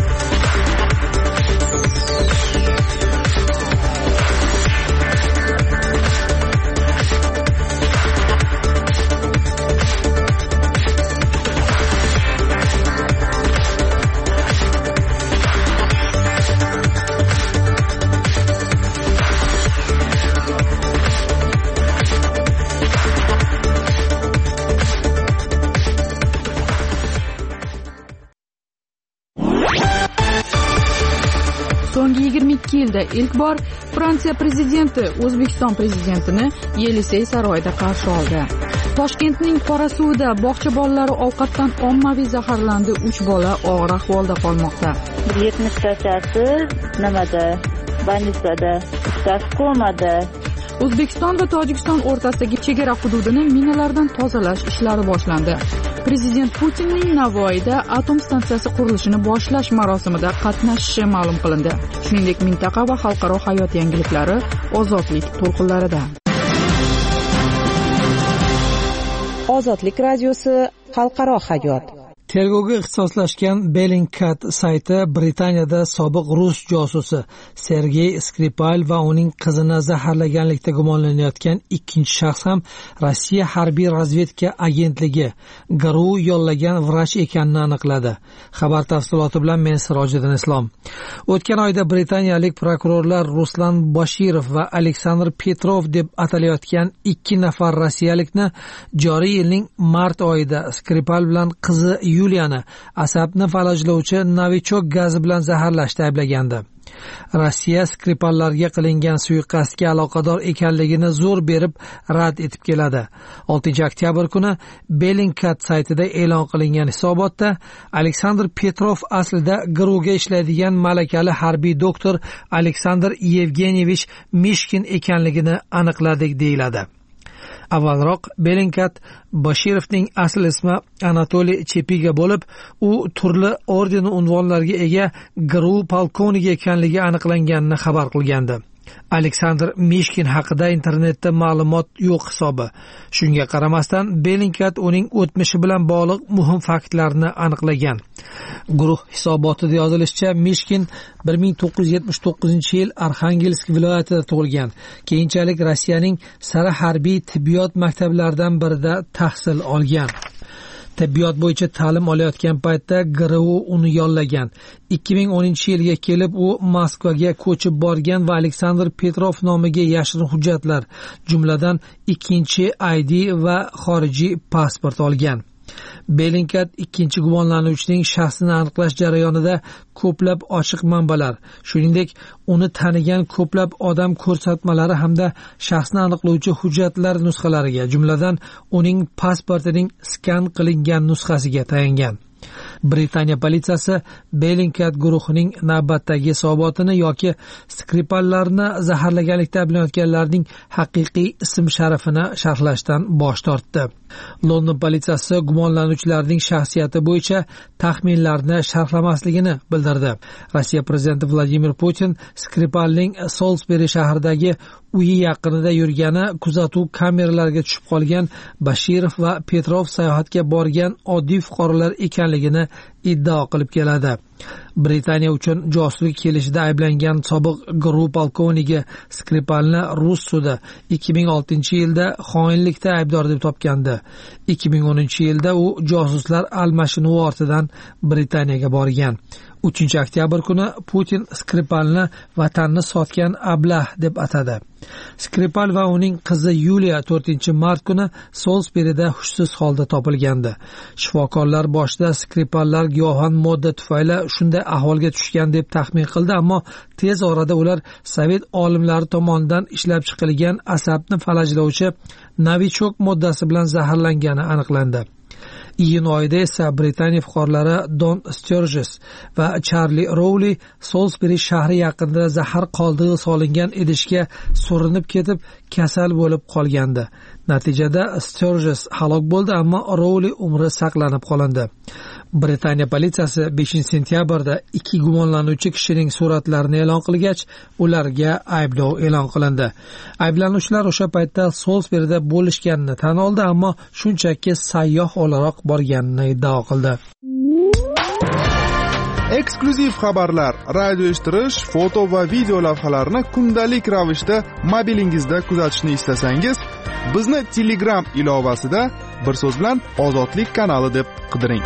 So'nggi 22 yilda ilk bor Fransiya prezidenti O'zbekiston prezidentini Yelisey saroyida qarshi oldi. Toshkentning Qorasuvida bog'cha bolalari ovqatdan ommaviy zaharlandi. 3 bola og'ir ahvolda qolmoqda. 70 tachasi nimada? Bandisada, ikkitasi komada. O'zbekiston va Tojikiston o'rtasidagi chegara hududini minalardan tozalash ishlari boshlandi. Prezident Putinning Navoiyda atom stansiyasi qurilishini boshlash marosimida qatnashishi ma'lum qilindi. Shuningdek, mintaqa va xalqaro hayot yangiliklari ozodlik to'lqinlarida. Ozodlik radiosi, xalqaro hayot. Tergovga ixtisoslashgan Bellingcat sayti Britaniyada sobiq rus josusi Sergey Skripal va uning qizini zaharlaganlikda gumonlanayotgan ikkinchi shaxs ham Rossiya harbiy razvedka agentligi GRU yollagan vrach ekanini aniqladi. Xabar tafsiloti bilan men Sirojiddin Islom. O'tgan oyda britaniyalik prokurorlar Ruslan Boshirov va Aleksandr Petrov deb atalayotgan 2 nafar rossiyalikni joriy yilning mart oyida Skripal bilan qizi Yuliani asabni falajlovchi novichok gazi bilan zaharlashda ayblagandi. Rossiya Skripallarga qilingan suiqasdga aloqador ekanligini zo'r berib rad etib keladi. 6-oktyabr kuni Bellingcat saytida e'lon qilingan hisobotda Aleksandr Petrov aslida GRUga ishlaydigan malakali harbiy doktor Aleksandr Yevgeniyevich Mishkin ekanligini aniqladik deyiladi. Avvalroq Bellingcat Boshirovning asl ismi Anatoliy Chepiga bo'lib, u turli orden unvonlarga ega GRU polkovniki ekanligi aniqlanganini xabar qilgandi. Aleksandr Mishkin haqida internetda ma'lumot yo'q hisobi. Shunga qaramasdan Bellingcat uning o'tmishi bilan bog'liq muhim faktlarni aniqlagan. Guruh hisobotida yozilishicha, Mishkin 1979-yil Arxangelsk viloyatida tug'ilgan. Keyinchalik Rossiyaning sara harbiy tibbiyot maktablaridan birida tahsil olgan. Tibbiyot bo'yicha ta'lim olayotgan paytda GRU uni yollagan. 2010-yilga kelib u Moskvaga ko'chib borgan va Aleksandr Petrov nomiga yashirin hujjatlar, jumladan 2 ID va xorijiy pasport olgan. Bellingcat ikkinchi gumonlanuvchining shaxsini aniqlash jarayonida ko'plab ochiq manbalar, shuningdek uni tanigan ko'plab odam ko'rsatmalari hamda shaxsni aniqlovchi hujjatlar nusxalariga, jumladan uning pasportining skan qilingan nusxasiga tayangan. Britaniya politsiyasi Bellingcat guruhining navbatdagi hisobotini yoki Skripallarni zaharlaganlikda ayblanayotganlarning haqiqiy ism-sharifini sharhlashdan bosh tortdi. London politsiyasi gumonlanuvchilarning shaxsiyati bo'yicha taxminlarni sharhlamasligini bildirdi. Rossiya prezidenti Vladimir Putin Skripalning Salisbury shahridagi uyi yaqinida yurgani kuzatuv kameralariga tushib qolgan Bashirov va Petrov sayohatga borgan oddiy fuqarolar ekanligini iddao qilib keladi. Britaniya uchun josuslik kelishida ayblangan sobiq GRU polkovniki Skripalni rus sudi 2006-yilda xoinlikda aybdor deb topgandi. 2010-yilda u josuslar almashinuvi ortidan Britaniyaga borgan. 3-oktyabr kuni Putin Skripalni vatanni sotgan ablah deb atadi. Skripal va uning qizi Yuliya 4-mart kuni Salisburyda hushsiz holda topilgandi. Shifokorlar boshida Skripallar giyohvand modda tufayli shunday ahvolga tushgan deb taxmin qildi, ammo tez orada ular sovet olimlari tomonidan ishlab chiqilgan asabni falajlovchi novichok moddasi bilan zaharlangani aniqlandi. Iyun oyida esa Britaniya fuqarolari Don Sturges va Charlie Rowley Salisbury shahri yaqinida zahar qoldig'i solingan idishga surinib ketib kasal bo'lib qolgandi. Natijada Sturges halok bo'ldi, ammo Rowley umri saqlanib qolindi. Britaniya politsiyasi 5-sentyabrda 2 gumonlanuvchi kishining suratlarini e'lon qilgach, ularga ayblov e'lon qilindi. Ayblanuvchilar o'sha paytda Salisburyda bo'lishganini tan oldi, ammo shunchaki sayyoh o'laroq borganini iddao qildi. Eksklyuziv xabarlar, radio eshittirish, foto va video lavhalarni kundalik ravishda mobilingizda kuzatishni istasangiz, bizni Telegram ilovasida bir so'z bilan Ozodlik kanali deb qidiring.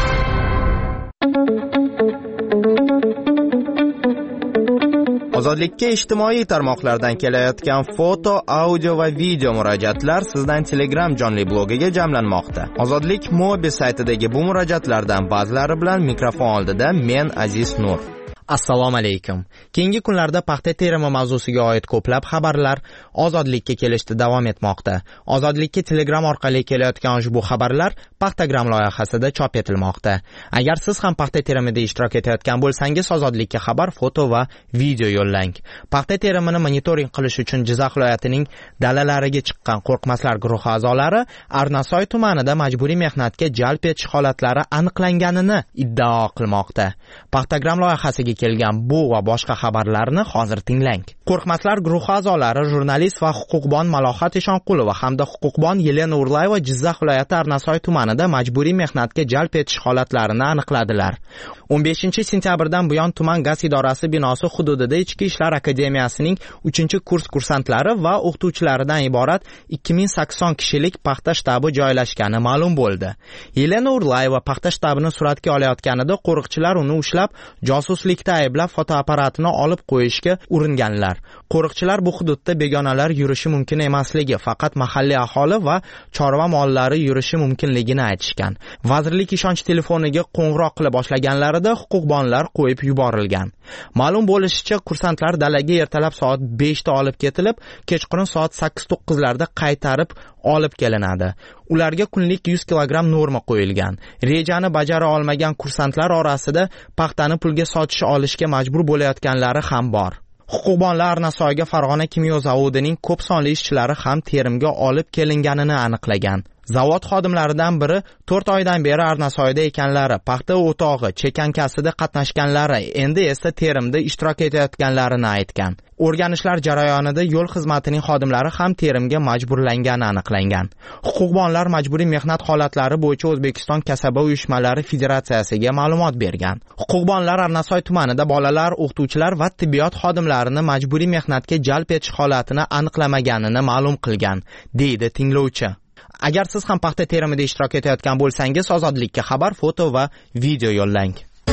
Ozodlikka ijtimoiy tarmoqlardan kelayotgan foto, audio va video murojaatlar sizdan Telegram jonli blogiga jamlanmoqda. Ozodlik mobil saytidagi bu murojaatlardan ba'zilari bilan mikrofon oldida men Aziz Nur. Assalomu alaykum. Keyingi kunlarda paxta terimi mavzusiga oid ko'plab xabarlar Ozodlikka kelishda davom etmoqda. Ozodlikka Telegram orqali kelayotgan ushbu xabarlar Paxtagram loyihasida chop etilmoqda. Agar siz ham paxta terimida ishtirok etayotgan bo'lsangiz, Ozodlikka xabar, foto va video yo'llang. Paxta terimini monitoring qilish uchun Jizzax viloyatining dalalariga chiqqan qo'rqmaslar guruhi a'zolari Arnasoy tumanida majburiy mehnatga jalb etish holatlari aniqlanganini iddao qilmoqda. Paxtagram loyihasiga kelgan bu va boshqa xabarlarni hozir tinglang. Qo'rqmaslar guruhi a'zolari jurnalist va huquqbon Malohat Eshonqulova hamda huquqbon Yelena Urlayeva Jizzax viloyati Arnasoy tumanida majburiy mehnatga jalb etish holatlarini aniqladilar. 15-sentyabrdan buyon tuman gaz idorasi binosi hududida Ichki ishlar akademiyasining 3-kurs kursantlari va o'qituvchilaridan iborat 2080 kishilik paxta shtabi joylashgani ma'lum bo'ldi. Yelena Urlayeva paxta shtabini suratga olayotganida qo'riqchilar uni ushlab, josuslikda ayblab fotoapparatini olib qo'yishga uringanlar. Qo'riqchilar bu hududda begonalar yurishi mumkin emasligi, faqat mahalliy aholi va chorva mollari yurishi mumkinligini aytishgan. Vazirlik ishonch telefoniga qo'ng'iroq qila boshlaganlarida huquqbonlar qo'yib yuborilgan. Ma'lum bo'lishicha, kursantlar dalaga ertalab soat 5 da olib ketilib, kechqurun soat 8-9 larda qaytarib olib kelinadi. Ularga kunlik 100 kilogramm norma qo'yilgan. Rejani bajara olmagan kursantlar orasida paxtani pulga sotish olishga majbur bo'layotganlari ham bor. Huquqbonlar Arnasoyga Farg'ona kimyo zavodining ko'p sonli ishchilari ham terimga olib kelinganini aniqlagan. Zavod xodimlaridan biri 4 oydan beri Arnasoyda ekanlari, paxta o'tog'i, chekankasida qatnashganlari, endi esa terimda ishtirok etayotganlarini aytgan. O'rganishlar jarayonida yo'l xizmatining xodimlari ham terimga majburlangani aniqlangan. Huquqbonlar majburiy mehnat holatlari bo'yicha O'zbekiston kasaba uyushmalari federatsiyasiga ma'lumot bergan. Huquqbonlar Arnasoy tumanida bolalar, o'qituvchilar va tibbiyot xodimlarini majburiy mehnatga jalb etish holatini aniqlamaganini ma'lum qilgan, deydi tinglovchi. Agar siz ham paxta terimida ishtirok etayotgan bo'lsangiz, Ozodlikka xabar, foto va video yo'llang.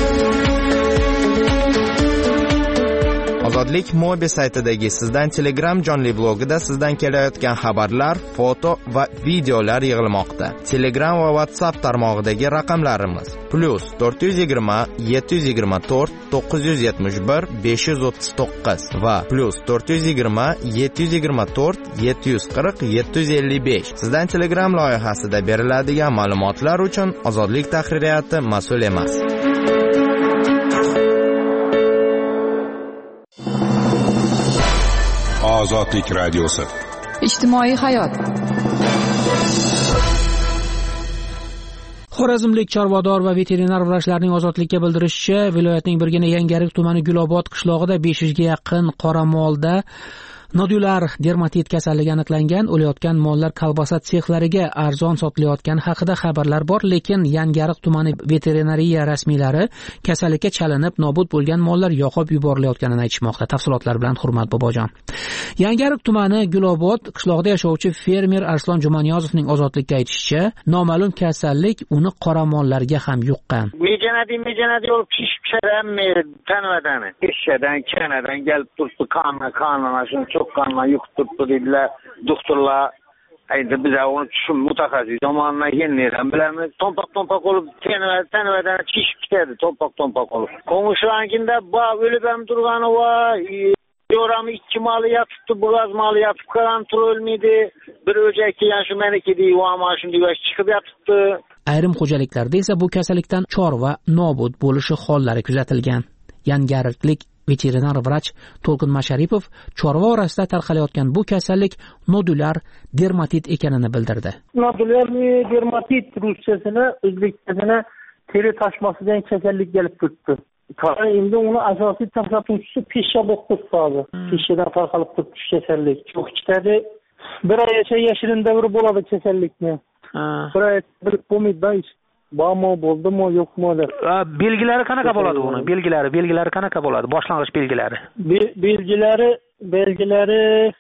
Ozodlik mobil saytidagi sizdan Telegram jonli blogida sizdan kelayotgan xabarlar, foto va videolar yig'ilmoqda. Telegram va WhatsApp tarmog'idagi raqamlarimiz +420 724 971 539 va +420 724 740 755. Sizdan Telegram loyihasida beriladigan ma'lumotlar uchun Ozodlik tahririyati mas'ul emas. Ozodlik radiosi. Ijtimoiy hayot. Xorazmlik chorvador va veterinar vrachlarning Ozodlikka bildirishicha, viloyatning birgina Yangiariq tumani Gulobod qishlog'ida 500 ga yaqin qora molda nodular dermatit kasalligi aniqlangan. O'layotgan mollar kolbasa sexlariga arzon sotilayotgani haqida xabarlar bor, lekin Yangiariq tumani veterinariya rasmiylari kasallikka chalinib nobud bo'lgan mollar yoqib yuborilayotganini aytishmoqda. Tafsilotlar bilan Hurmat Bobojon. Yangiariq tumani Gulobod qishlog'ida yashovchi fermer Arslon Jumaniyozovning Ozodlikka aytishicha, noma'lum kasallik uni qora mollarga ham yuqqan. Mejanadi olib pishishadami tanvadan. Ishdan, kanadan kelib turibdi, qonma shuni çoqqanla yuqib turibdi dedilar. Doktorlar aytdi, biz onu tushun mutaxassis tomonidan kelmaydi. Bilamiz, tompak olib tanvadan chishib ketadi, tompak olib. Qo'mishlarnikida bor o'lib ham turgani bor. Yo'rami 2 moli yotibdi, bo'g'az moli yotib qolgan, turolmaydi. Bir o'jak kelgan shu meniki deydi, va mana shunday chiqib yotibdi. Ayrim xo'jaliklarda esa bu kasallikdan chorva nobud bo'lishi hollari kuzatilgan. Yangiariqlik veterinar vrach To'lqin Masharipov chorva orasida tarqalayotgan bu kasallik nodulyar dermatit ekanini bildirdi. Nodulyar dermatit ruschasini, o'zbekchasini teri tashmasi degan kasallik kelib turibdi. Endi uni asosiy tarqatuvchisi peshsha bo'lib turibdi hozir. Peshshadan tarqalib turibdi kasallik. Çok kitadi bir oygacha yashirin davri bo'ladi kasallikni. Bir oy bilib bo'lmaydi. Bormi, bo'ldimi, yo'qmi deb. Belgilari qanaqa bo'ladi uni? Belgilari qanaqa bo'ladi? Boshlang'ich belgilari. Belgilari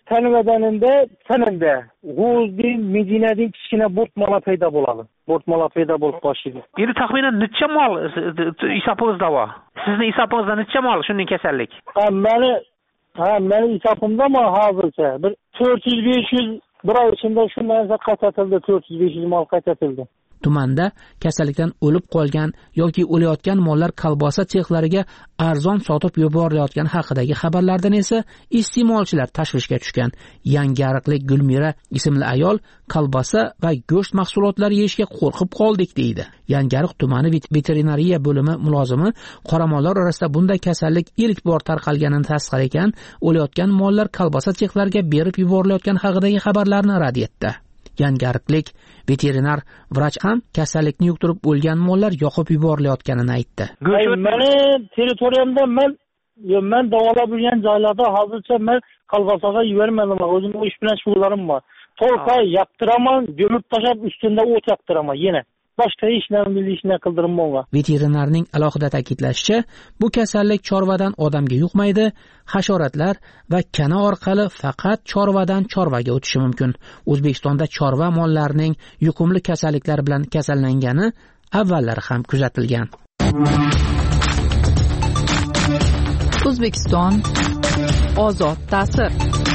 tanada g'o'zdin, medinadin kichkina bo'rtmola paydo bo'ladi. Bo'rtmola paydo bo'lib boshlaydi. Endi taxminan necha mol hisobingizda bor? Sizning hisobingizda necha mol shunday kasallik? Meni hisobimda hozircha bir 400-500 bir oy ichida shu narsa qaytatildi, 400-500 mol qaytatildi. Tumanda kasallikdan o'lib qolgan yoki o'layotgan mollar kolbasa sexlariga arzon sotib yuborilayotgani haqidagi xabarlardan esa iste'molchilar tashvishga tushgan. Yangiariqlik Gulmira ismli ayol kolbasa va go'sht mahsulotlari yeyishga qo'rqib qoldik deydi. Yangiariq tumani veterinariya bo'limi mulozimi qoramollar orasida bunday kasallik ilk bor tarqalganini tasdiqlar ekan, o'layotgan mollar kolbasa sexlariga berib yuborilayotgan haqidagi xabarlarni rad etdi. Yangiariqlik veterinar vrach ham kasallikni yuqtirib o'lgan mollar yoqib yuborilayotganini aytdi. Meni territoriyamda men davolab yurgan joylarda hozircha men kolbasaga yubormadim. O'zim ish bilan shug'ullarim bor. To'lqay yaptiraman, gömib tashlab ustunda o't yaptiraman yana. Boshqa hech narsa qildirmayman. Veterinarning alohida ta'kidlashicha, bu kasallik chorvadan odamga yuqmaydi, hasharotlar va kana orqali faqat chorvadan chorvaga o'tishi mumkin. O'zbekistonda chorva mollarining yuqumli kasalliklar bilan kasallangani avvallari ham kuzatilgan. O'zbekiston ozod ta'sir.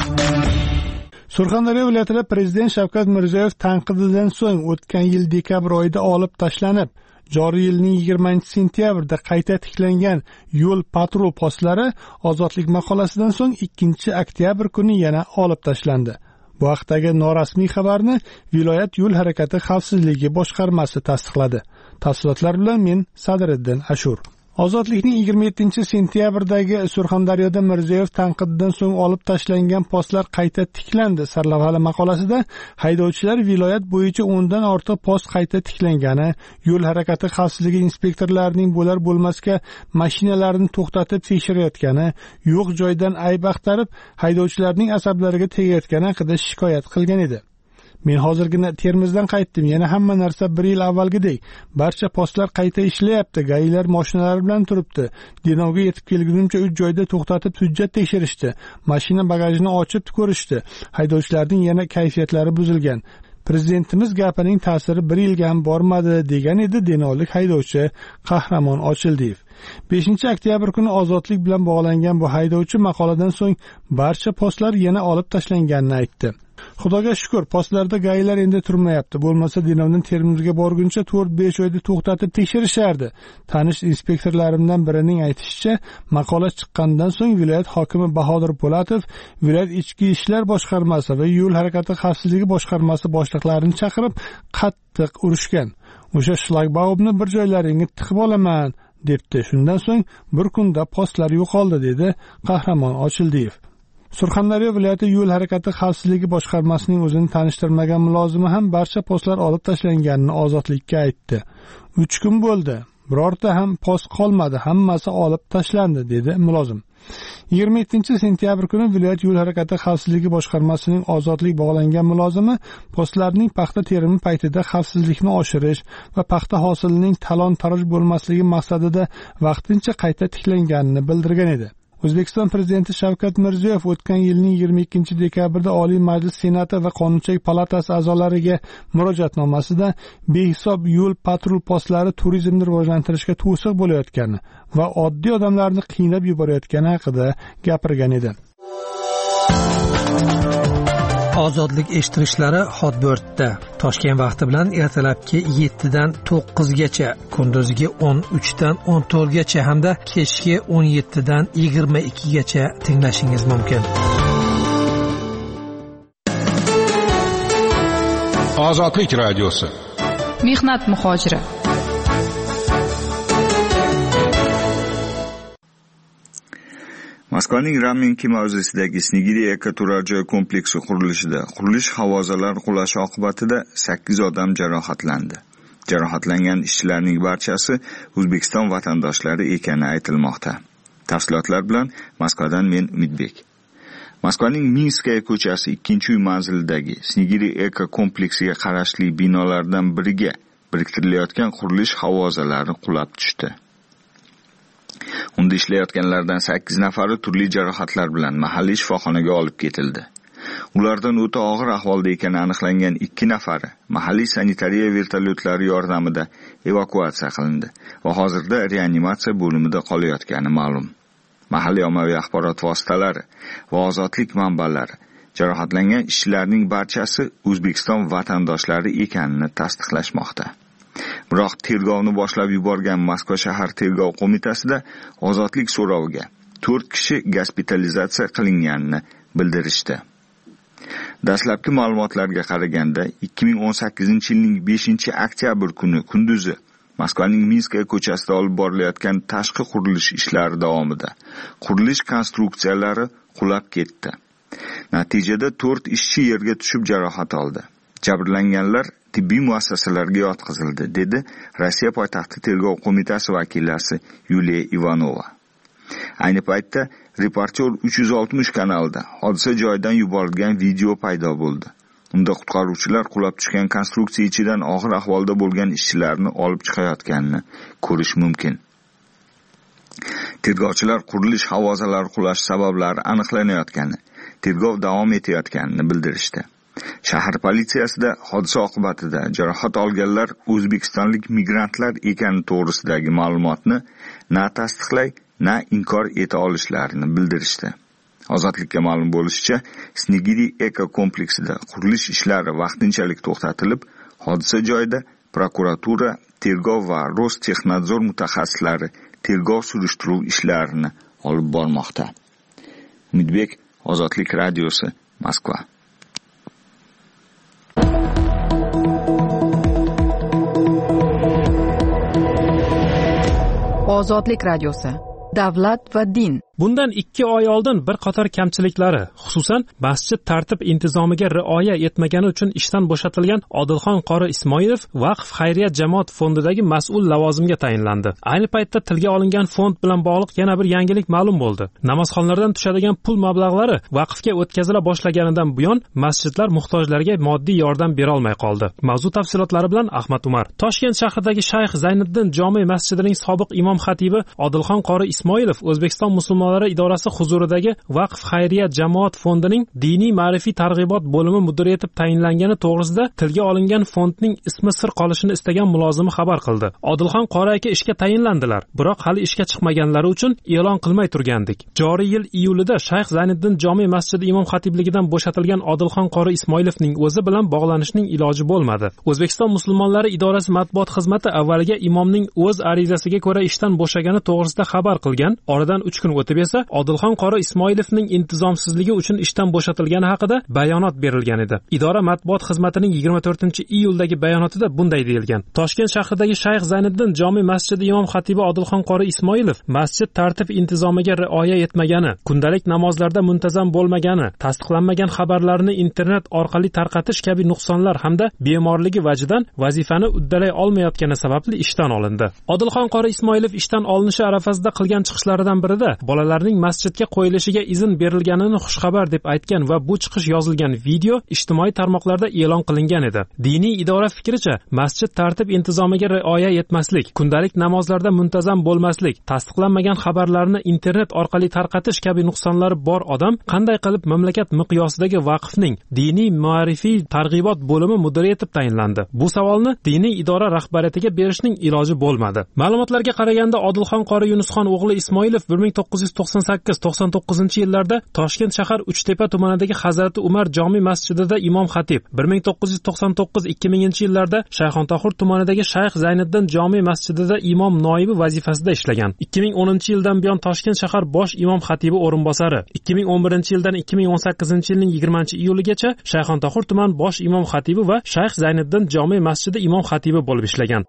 Surxondaryo viloyatida prezident Shavkat Mirziyoyev tanqididan so'ng o'tgan yil dekabr oyida olib tashlanib, joriy yilning 20-sentyabrda qayta tiklangan yo'l patrul postlari ozodlik maqolasidan so'ng 2-oktyabr kuni yana olib tashlandi. Bu haqdagi norasmiy xabarni viloyat yo'l harakati xavfsizligi boshqarmasi tasdiqladi. Tafsilotlar bilan men Sadriddin Ashur. Ozodlikning 27-sentyabrdagi Surxondaryoda Mirziyoyev tanqididan so'ng olib tashlangan postlar qayta tiklandi sarlavhali maqolasida haydovchilar viloyat bo'yicha 10 dan ortiq post qayta tiklangani, yo'l harakati xavfsizligi inspektorlarining bo'lar bo'lmasga mashinalarini to'xtatib tekshirayotgani, yo'q joydan ayb axtarib haydovchilarning asablariga tegayotgani haqida shikoyat qilgan edi. Men hozirgina Termizdan qaytdim. Yana hamma narsa 1 yil avvalgidek. Barcha postlar qayta ishlayapti. Gayilar mashinalari bilan turibdi. Denovga yetib kelgunimcha 3 joyda to'xtatib hujjat tekshirishdi. Mashina bagajini ochib ko'rishdi. Haydovchilarning yana kayfiyatlari buzilgan. Prezidentimiz gapining ta'siri 1 yilga ham bormadi degan edi denovlik haydovchi Qahramon Ochildiyev. 5-oktyabr kuni ozodlik bilan bog'langan bu haydovchi maqoladan so'ng barcha postlar yana olib tashlanganini aytdi. Xudoga shukr, postlarda gayilar endi turmayapti. Bo'lmasa Denovdan Termizga borguncha 4-5 oyda to'xtatib tekshirishardi. Tanish inspektorlarimdan birining aytishicha, maqola chiqqanidan so'ng viloyat hokimi Bahodir Po'latov viloyat ichki ishlar boshqarmasi va yo'l harakati xavfsizligi boshqarmasi boshliqlarini chaqirib qattiq urishgan. O'sha shlagbaumni bir joylaringga tiqib olaman debdi. Shundan so'ng bir kunda postlar yo'qoldi dedi Qahramon Ochildiyev. Surxondaryo viloyati yo'l harakati xavfsizligi boshqarmasining o'zini tanishtirmagan mulozimi ham barcha postlar olib tashlanganini ozodlikka aytdi. 3 kun bo'ldi. Birorta ham post qolmadi, hammasi olib tashlandi dedi mulozim. 27-sentyabr kuni viloyat yo'l harakati xavfsizligi boshqarmasining ozodlik bog'langan mulozimi postlarning paxta terimi paytida xavfsizlikni oshirish va paxta hosilining talon-taroj bo'lmasligi maqsadida vaqtincha qayta tiklanganini bildirgan edi. O'zbekiston prezidenti Shavkat Mirziyoyev o'tgan yilning 22-dekabrda Oliy Majlis Senati va Qonunchilik palatasi a'zolariga murojaatnomasida behisob yo'l patrul postlari turizmni rivojlantirishga to'siq bo'layotgani va oddiy odamlarni qiynab yuborayotgani haqida gapirgan edi. Ozodlik eshittirishlari Hotbirtda Toshkent vaqti bilan ertalabki 7 dan 9 gacha, kunduziga 13 dan 14 gacha hamda kechki 17 dan 22 gacha tinglashingiz mumkin. Ozodlik radiosi mehnat muhojiri. Moskvaning Ramenki mavzesidagi Snigiri ekoturar joy kompleksi qurilishida qurilish havozalari qulashi oqibatida 8 odam jarohatlandi. Jarohatlangan ishchilarning barchasi O'zbekiston vatandoshlari ekani aytilmoqda. Tafsilotlar bilan Moskvadan men Umidbek. Moskvaning Minskaya ko'chasi 2-uy manzilidagi Snigiri eko kompleksiga qarashli binolardan biriga biriktirilayotgan qurilish havozalari qulab tushdi. Unda ishlayotganlardan 8 nafari turli jarohatlar bilan mahalliy shifoxonaga olib ketildi. Ulardan o'ta og'ir ahvolda ekani aniqlangan 2 nafari mahalliy sanitariya vertolyotlari yordamida evakuatsiya qilindi va hozirda reanimatsiya bo'limida qolayotgani ma'lum. Mahalliy ommaviy axborot vositalari va ozodlik manbalari jarohatlangan ishchilarning barchasi O'zbekiston vatandoshlari ekanini tasdiqlashmoqda. Biroq tergovni boshlab yuborgan Moskva shahar tergov qo'mitasida ozodlik so'roviga 4 kishi gospitalizatsiya qilinganini bildirishdi. Dastlabki ma'lumotlarga qaraganda 2018-yilning 5-oktyabr kuni kunduzi Moskvaning Minskaya ko'chasida olib borilayotgan tashqi qurilish ishlari davomida qurilish konstruksiyalari qulab ketdi. Natijada 4 ishchi yerga tushib jarohat oldi. Jabrlanganlar tibbiy muassasalarga yotqizildi, dedi Rossiya poytaxti tergov qo'mitasi vakilasi Yuliya Ivanova. Ayni paytda Reporter 360 kanalida hodisa joyidan yuborilgan video paydo bo'ldi. Unda qutqaruvchilar qulab tushgan konstruksiya ichidan og'ir ahvolda bo'lgan ishchilarni olib chiqayotganini ko'rish mumkin. Tergovchilar qurilish havozalari qulash sabablari aniqlanayotgani, tergov davom etayotganini bildirishdi. Shahar politsiyasida hodisa oqibatida jarohat olganlar o'zbekistonlik migrantlar ekani to'g'risidagi ma'lumotni na tasdiqlay, na inkor eta olishlarini bildirishdi. Ozodlikka ma'lum bo'lishicha, Snigiri eko kompleksida qurilish ishlari vaqtinchalik to'xtatilib, hodisa joyida prokuratura, tergov va Rostexnadzor mutaxassislari tergov surishtiruv ishlarini olib bormoqda. Umidbek, Ozodlik radiosi, Moskva. Ozodlik radiosi. Davlat va din. Bundan 2 oy oldin bir qator kamchiliklari, xususan masjid tartib intizomiga rioya etmagani uchun ishdan bo'shatilgan Odilxon qori Ismoilov Vaqf xayriyat jamoat fondidagi mas'ul lavozimga tayinlandi. Ayni paytda tilga olingan fond bilan bog'liq yana bir yangilik ma'lum bo'ldi. Namozxonlardan tushadigan pul mablag'lari vaqfga o'tkazila boshlaganidan buyon masjidlar muhtojlarga moddiy yordam bera olmay qoldi. Mavzu tafsilotlari bilan Ahmad Umar. Toshkent shahridagi Shayx Zayniddin jome masjidining sobiq imom xatibi Odilxon qori Ismoilov O'zbekiston musulmonlari idorasi huzuridagi Vaqf xayriyat jamoat fondining diniy ma'rifiy targ'ibot bo'limi mudiri etib tayinlangani to'g'risida tilga olingan fondning ismi sir qolishini istagan mulozimi xabar qildi. Odilxon qori aka ishga tayinlandilar, biroq hali ishga chiqmaganlari uchun e'lon qilmay turgandik. Joriy yil iyulida Shayx Zayniddin jome masjidi imom xatibligidan bo'shatilgan Odilxon qori Ismoilovning o'zi bilan bog'lanishning iloji bo'lmadi. O'zbekiston musulmonlari idorasi matbuot xizmati avvaliga imomning o'z arizasiga ko'ra ishdan bo'shagani to'g'risida xabar qilgan. Oradan 3 kun o'tib esa Odilxon qori Ismoilovning intizomsizligi uchun ishdan bo'shatilgani haqida bayonot berilgan edi. Idora matbuot xizmatining 24-iyuldagi bayonotida bunday deyilgan: Toshkent shahridagi Shayx Zayniddin jome masjidi imom xatibi Odilxon qori Ismoilov masjid tartib intizomiga rioya etmagani, kundalik namozlarda muntazam bo'lmagani, tasdiqlanmagan xabarlarni internet orqali tarqatish kabi nuqsonlar hamda bemorligi vajidan vazifani uddalay olmayotgani sababli ishdan olindi. Odilxon qori Ismoilov ishdan olinishi arafasida qilgan chiqishlaridan birida bolalarning masjidga qo'yilishiga izn berilganini xushxabar deb aytgan va bu chiqish yozilgan video ijtimoiy tarmoqlarda e'lon qilingan edi. Diniy idora fikricha, masjid tartib intizomiga rioya etmaslik, kundalik namozlarda muntazam bo'lmaslik, tasdiqlanmagan xabarlarni internet orqali tarqatish kabi nuqsonlari bor odam qanday qilib mamlakat miqyosidagi vaqfning diniy ma'rifiy targ'ibot bo'limi mudiri etib tayinlandi? Bu savolni diniy idora rahbariyatiga berishning iloji bo'lmadi. Ma'lumotlarga qaraganda Odilxon qori Yunusxon o'g'li Ismoilov 1990 1998-99 Toshkent shahar Uchtepa tumanidagi Hazrati Umar jome masjidida imom xatib, 1999-2000 yillarda Shayxontohur tumanidagi Shayx Zayniddin jome masjidida imom noibi vazifasida ishlagan. 2010 yildan buyon Toshkent shahar bosh imom xatibi o'rinbosari, 2011 yildan 2018 yilning 20-iyuligacha Shayxontohur tuman bosh imom xatibi va Shayx Zayniddin jome masjidi imom xatibi bo'lib ishlagan.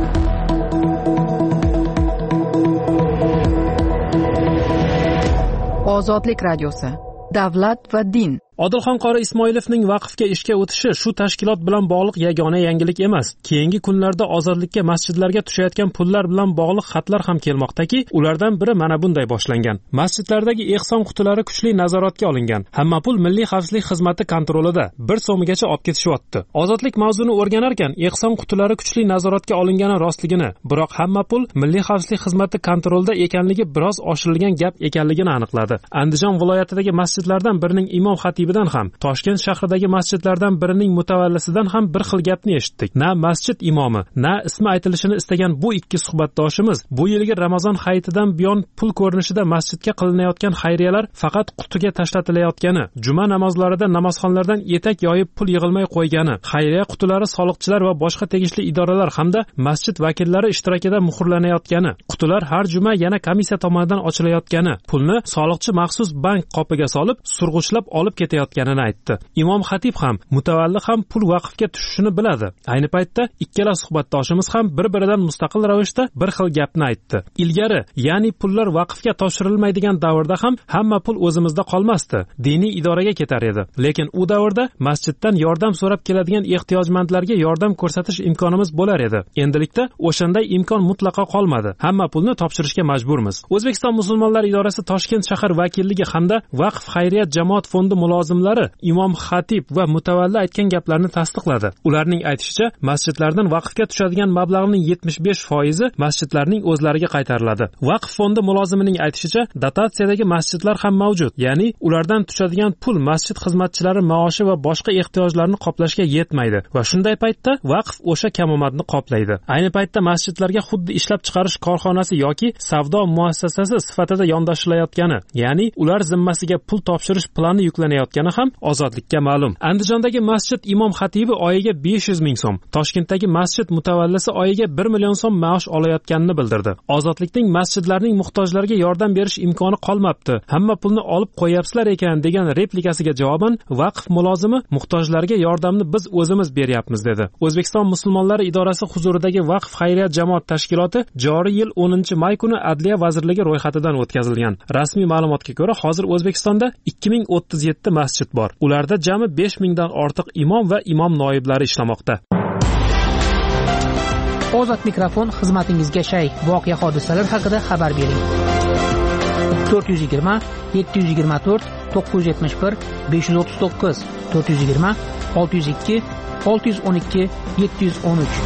Ozodlik radiosi. Davlat va din. Odilxon qori Ismoilovning vaqfga ishga o'tishi shu tashkilot bilan bog'liq yagona yangilik emas. Keyingi kunlarda ozodlikka masjidlarga tushayotgan pullar bilan bog'liq xatlar ham kelmoqdaki, ulardan biri mana bunday boshlangan. Masjidlardagi ehson qutilari kuchli nazoratga olingan. Hamma pul Milliy xavfsizlik xizmati kontrolida 1 so'mgacha olib ketishyapti. Ozodlik mavzuni o'rganarkan, ehson qutilari kuchli nazoratga olingani rostligini, biroq hamma pul Milliy xavfsizlik xizmati kontrolida ekanligi biroz oshirilgan gap ekanligini aniqladi. Andijon viloyatidagi masjidlardan birining imom xatibi ham, Toshkent shahridagi masjidlardan birining mutavallisidan ham bir xil gapni eshitdik. Na masjid imomi, na ismi aytilishini istagan bu ikki suhbatdoshimiz bu yilgi Ramazon hayitidan buyon pul ko'rinishida masjidga qilinayotgan xayriyalar faqat qutiga tashlatilayotgani, juma namozlarida namozxonlardan etak yoyib pul yig'ilmay qo'ygani, xayriya qutilari soliqchilar va boshqa tegishli idoralar hamda masjid vakillari ishtirokida muhrlanayotgani, qutilar har juma yana komissiya tomonidan ochilayotgani, pulni soliqchi maxsus bank qopiga solib, surg'uchlab olib ketayotganini aytdi. Imom xatib ham, mutavalli ham pul vaqfga tushishini biladi. Ayni paytda ikkala suhbatdoshimiz ham bir-biridan mustaqil ravishda bir xil gapni aytdi. Ilgari, ya'ni pullar vaqfga topshirilmaydigan davrda ham hamma pul o'zimizda qolmasdi, diniy idoraga ketar edi. Lekin u davrda masjiddan yordam so'rab keladigan ehtiyojmandlarga yordam ko'rsatish imkonimiz bo'lar edi. Endilikda o'shanday imkon mutlaqo qolmadi. Hamma pulni topshirishga majburmiz. O'zbekiston musulmonlar idorasi Toshkent shahar vakilligi hamda Vaqf xayriyat jamoat fondi mulozimlari imom xatib va mutavalli aytgan gaplarni tasdiqladi. Ularning aytishicha, masjidlardan vaqfga tushadigan mablag'ning 75% masjidlarning o'zlariga qaytariladi. Vaqf fondi mulozimining aytishicha, dotatsiyadagi masjidlar ham mavjud, ya'ni ulardan tushadigan pul masjid xizmatchilari maoshi va boshqa ehtiyojlarni qoplashga yetmaydi va shunday paytda vaqf o'sha kamomadni qoplaydi. Ayni paytda masjidlarga xuddi ishlab chiqarish korxonasi yoki savdo muassasasi sifatida yondashilayotgani, ya'ni ular zimmasiga pul topshirish plani yuklanayotgani ham ozodlikka ma'lum. Andijondagi masjid imom xatibi oyiga 500 ming so'm, Toshkentdagi masjid mutavallisi oyiga 1 million so'm maosh olayotganini bildirdi. Ozodlikning masjidlarning muhtojlarga yordam berish imkoni qolmabdi. Hamma pulni olib qo'yapsizlar ekan degan replikasiga javoban vaqf mulozimi muhtojlarga yordamni biz o'zimiz beryapmiz dedi. O'zbekiston musulmonlari idorasi huzuridagi Vaqf xayriyat jamoat tashkiloti joriy yil 10-may kuni Adliya vazirligi ro'yxatidan o'tkazilgan. Rasmiy ma'lumotga ko'ra, hozir O'zbekistonda 2037 masjid bor. Ularda jami 5000 dan ortiq imom va imom noiblari ishlamoqda. Ozod mikrofon xizmatingizga shay. Voqea hodisalar haqida xabar bering. 420 724 971 539 420 602 612 713.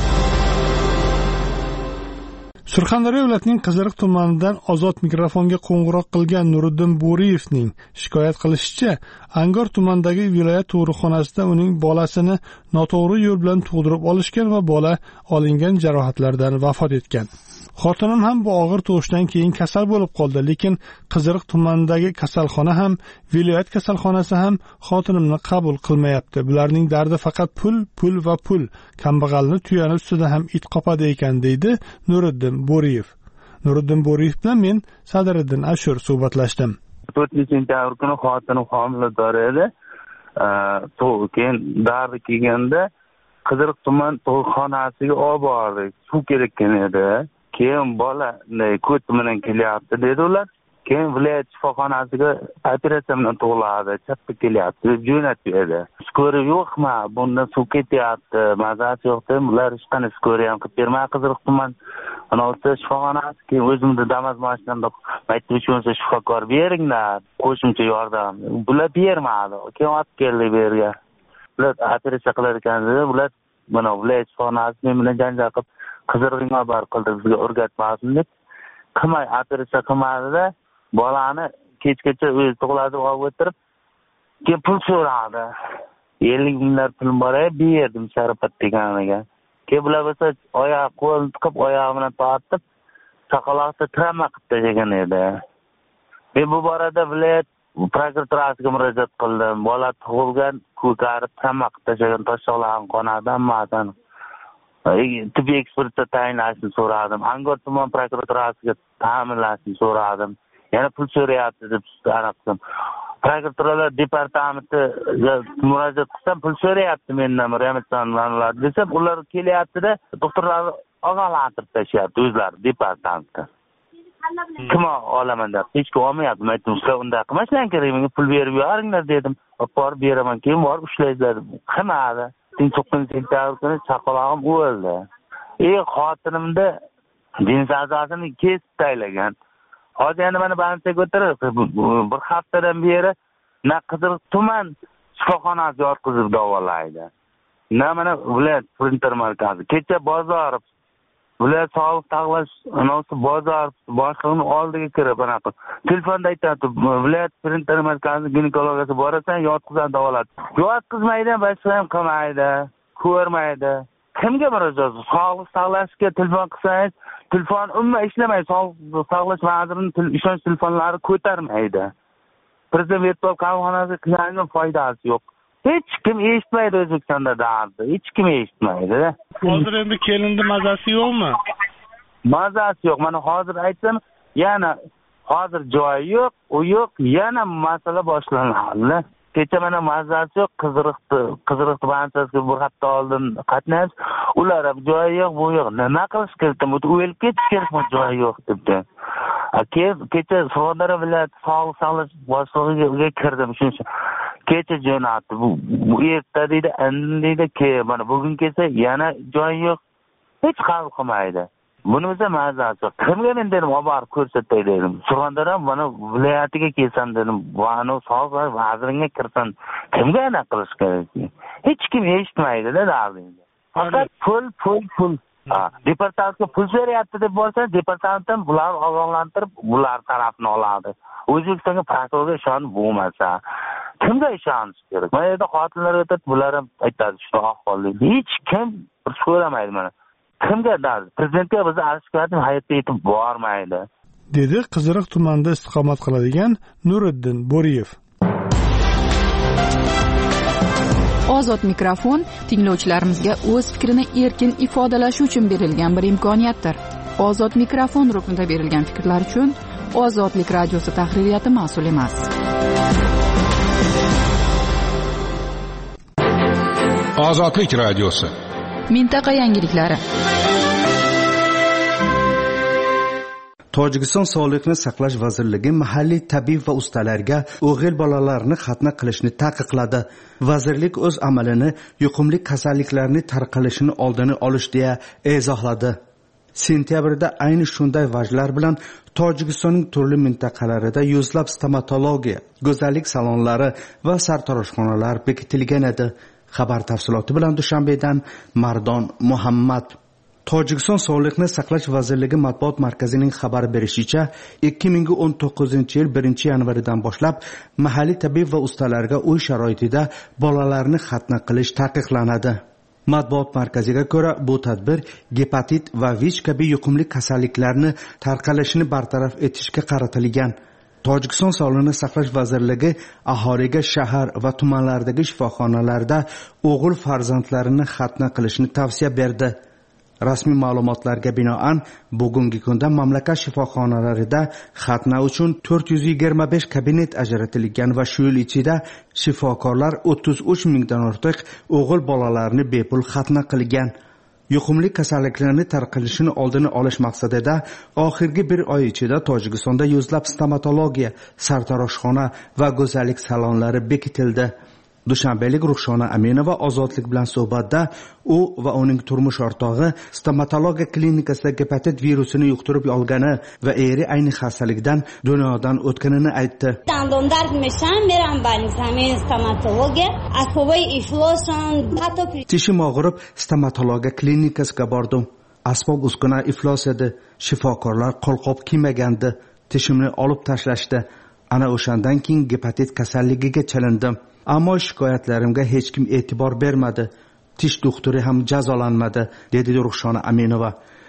Surxondaryo viloyatining Qiziriq tumanidan Ozod mikrofonga qo'ng'iroq qilgan Nuriddin Bo'riyevning shikoyat qilishicha, Angor tumanidagi viloyat tug'ruqxonasida uning bolasini noto'g'ri yo'l bilan tug'dirib olishgan va bola olingan jarohatlardan vafot etgan. Xotinim ham bu og'ir tug'ishdan keyin kasal bo'lib qoldi, lekin Qiziriq tumanidagi kasalxona ham, viloyat kasalxonasi ham xotinimni qabul qilmayapti. Bularning dardi faqat pul va pul. Kambag'alni tuyani ustida ham it qopadi ekan, deydi Nuriddin Bo'riyev. Nuriddin Bo'riyev bilan men Sadiriddin Ashur suhbatlashdim. 4-sentyabr kuni xotinim homilador edi. Keyin dardi kelganda Qiziriq tuman tug'ruqxonasiga olib bordik. Suv kerakkan edi. Keyin bola ko't bilan kelyapti dedi ular. Keyin viloyat shifoxonasiga operatsiya bilan tug'iladi, chapga kelyapti deb jo'natib edi. Skori yo'qmi? Bundan suv ketyapti, mazasi yo'qdi. Ular hech qanday skori ham qilib bermay Qiziriq tuman anavsi shifoxonasi. Keyin o'zimda Damas mashinamda aytib o'sha shifokor beringlar, qo'shimcha yordam. Bular bermadi. Keyin olib keldi bu yerga. Ular operatsiya qilar ekan dedi. Ular mana viloyat shifoxonasi men bilan janjal qilib Qiziriqqa bar qildi, bizga o'rgatmasin deb. Qilmay operatsiya qilmadi-da, bolani kechgacha o'zi tug'iladi olib o'tirib, keyin pul so'radi. 50 minglar pul bor edi, berdim Sharifat deganiga. Keyin bular bo'lsa oyoq qo'lini tiqib, oyog'i bilan tortib, chaqaloqni travma qilib tashlagan edi. Men bu borada viloyat prokuraturasiga murojaat qildim. Bola tug'ilgan, ko'karib, tamoq tashlagan toshlarni qonadidan ma'dan tibbiy ekspertga tayinlashni so'radim. Angor tuman prokuraturasiga ta'minlashni so'radim. Yana pul so'rayapti deb aniqdim. Prokuraturalar departamentiga murojaat qilsam, pul so'rayapti mendan, remitsanlar desam, ular kelyapti-da, doktorlar ogohlantirib tashyapti o'zlari departamentda. Kim olaman deb hech kim olmayapti. Men aytdim, sizlar unday qilmashlang kerak, menga pul berib yuboringlar dedim. Borib beraman, keyin borib ushlaysizlar. Qilmadi. 9-sentyabr kuni chaqalog'im o'ldi. Xotinimda jins a'zosini kesib taylagan. Hozir yana mana balansiga ko'tarib, bir haftadan beri na Qiziriq tuman shifoxonasiga yotqizib davolaydi. Na mana viloyat printer markazi. Kecha bozor viloyat sog'liq saqlash bozor boshlig'ining oldiga kirib anaqa telefonda aytadi, viloyat printer markazi ginekologiyasiga borasan, yotqizadi davoladi. Yotqizmaydi, boshqa ham qilmaydi, ko'rmaydi. Kimga murojaat? Sog'liq saqlashga telefon qilsangiz, telefon umuman ishlamaydi. Sog'liq saqlash vazirining ishonch telefonlari ko'tarmaydi. Prezident virtual qabulxonasiga qilganning foydasi yo'q. Hech kim eshitmaydi O'zbekistonda dardi. Hech kim eshitmaydi. Hozir endi kelinni mazasi yo'qmi? Mazasi yo'q. Mana hozir aytsam, yana hozir joyi yo'q, u yo'q, yana masala boshlanadi. Kecha mana mazasi yo'q, Qiziriq bankasiga bir hafta oldin qatnaymiz. Ular ham joyi yo'q, bu yo'q. Nima qilish kerak? O'lib ketish kerakmi, joyi yo'q debdi. Kecha Surxondaryo viloyat sog'liq saqlash boshlig'iga kirdim, shuning kecha jo'natdi. Bu erta deydi, endi deydi, mana bugun kelsa yana joyi yo'q. Hech qabul qilmaydi. Buni o'zi mazasi yo'q. Kimga men dedim, olib borib ko'rsatay dedim. Surxondaryo mana viloyatiga kelsam dedim, va'no sog'liq vaziriga kirsam, kimga aniq qilish kerak? Hech kim eshitmaydi-da dardingni. Faqat pul. Departamentga pul beryapti deb bo'lsa, departamentdan bular ogohlantirib, bular tarafini oladi. O'zbekistonga prokurorga ishonib bo'lmasa, kimga ishonish kerak? Mana yerda xotinlar o'tib, bular ham aytadi, shu ahvolda. Hech kim so'ramaydi mana. Kimga dard? Prezidentga biz arshkatning hayotga yetib bormaydi. Dedi Qiziriq tumanida istiqomat qiladigan Nuriddin Bo'riyev. Ozod mikrofon tinglovchilarimizga o'z fikrini erkin ifodalashi uchun berilgan bir imkoniyatdir. Ozod mikrofon ruknida berilgan fikrlar uchun Ozodlik radiosi tahririyati mas'ul emas. Ozodlik radiosi. Mintaqa yangiliklari. Tojikiston Sog'liqni saqlash vazirligi mahalliy tabib va ustalarga o'g'il bolalarni xatna qilishni taqiqladi. Vazirlik o'z amalini yuqumli kasalliklarni tarqalishini oldini olish deya izohladi. Sentyabrda ayni shunday vajlar bilan Tojikistonning turli mintaqalarida yuzlab stomatologiya, go'zallik salonlari va sartaroshxonalar bekitilgan edi. Xabar tafsiloti bilan Dushanbedan Mardon Muhammad. Tojikiston Sog'liqni saqlash vazirligi matbuot markazining xabar berishicha, 2019-yil 1-yanvardan boshlab mahalliy tabib va ustalarga uy sharoitida bolalarni xatna qilish taqiqlanadi. Matbuot markaziga ko'ra, bu tadbir gepatit va VICH kabi yuqumli kasalliklarni tarqalishini bartaraf etishga qaratilgan. Tojikiston Sog'liqni saqlash vazirligi aholiga shahar va tumanlardagi shifoxonalarda o'g'il farzandlarini xatna qilishni tavsiya berdi. Rasmiy ma'lumotlarga binoan bugungi kunda mamlakat shifoxonalarida xatna uchun 425 kabinet ajratilgan va shu yil ichida shifokorlar 33 mingdan ortiq o'g'il bolalarni bepul xatna qilgan. Yuqumli kasalliklarni tarqalishini oldini olish maqsadida oxirgi bir oy ichida Tojikistonda yuzlab stomatologiya, sartaroshxona va go'zallik salonlari bekitildi. Dushanbelik Ruxshona Aminova Ozodlik bilan suhbatda u va uning turmush o'rtog'i stomatologiya klinikasida gepatit virusini yuqtirib olgani va eri ayni xastalikdan dunyodan o'tganini aytdi. دندان درد میشم میرم بنظامی استوماتولوژی اسبابای iflosdan Tishim og'rib stomatologiya klinikasiga bordim. Asbob uskuna iflos edi. Shifokorlar qo'lqop kiymagandi. Tishimni olib tashlashdi. Ana o'shandan keyin gepatit kasalligiga chalindim. Ammo shikoyatlarimga hech kim e'tibor bermadi. Tish doktori ham jazolanmadi, dedi Ruxshona Aminova.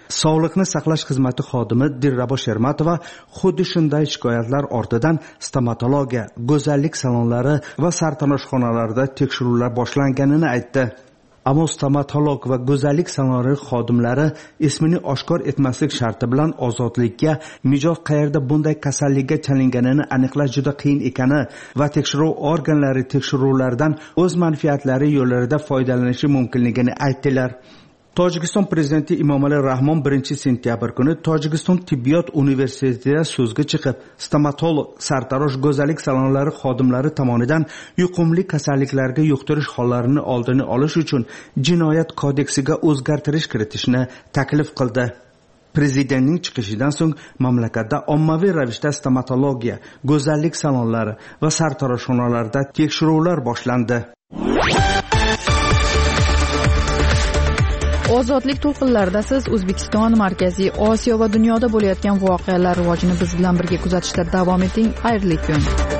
Sog'liqni saqlash xizmati xodimi Dilrabo Shermatova xuddi shunday shikoyatlar ortidan stomatologiya, go'zallik salonlari va sartaroshxonalarda tekshiruvlar boshlanganini aytdi. Ammo stomatolog va go'zallik salonlari xodimlari ismini oshkor etmaslik sharti bilan ozodlikka, mijoz qayerda bunday kasallikka chalinganini aniqlash juda qiyin ekani va tekshiruv organlari tekshiruvlardan o'z manfaatlari yo'llarida foydalanishi mumkinligini aytdilar. Tojikiston prezidenti Emomali Rahmon 1-sentyabr kuni Tojikiston tibbiyot universitetida so'zga chiqib, stomatolog, sartarosh, go'zallik salonlari xodimlari tomonidan yuqumli kasalliklarga yuqtirish hollarini oldini olish uchun jinoyat kodeksiga o'zgartirish kiritishni taklif qildi. Prezidentning chiqishidan so'ng mamlakatda ommaviy ravishda stomatologiya, go'zallik salonlari va sartaroshxonalarda tekshiruvlar boshlandi. Ozodlik to'lqinlarida siz O'zbekiston, Markaziy Osiyo va dunyoda bo'layotgan voqealar rivojini biz bilan birga kuzatishda davom eting. Xayrli kun.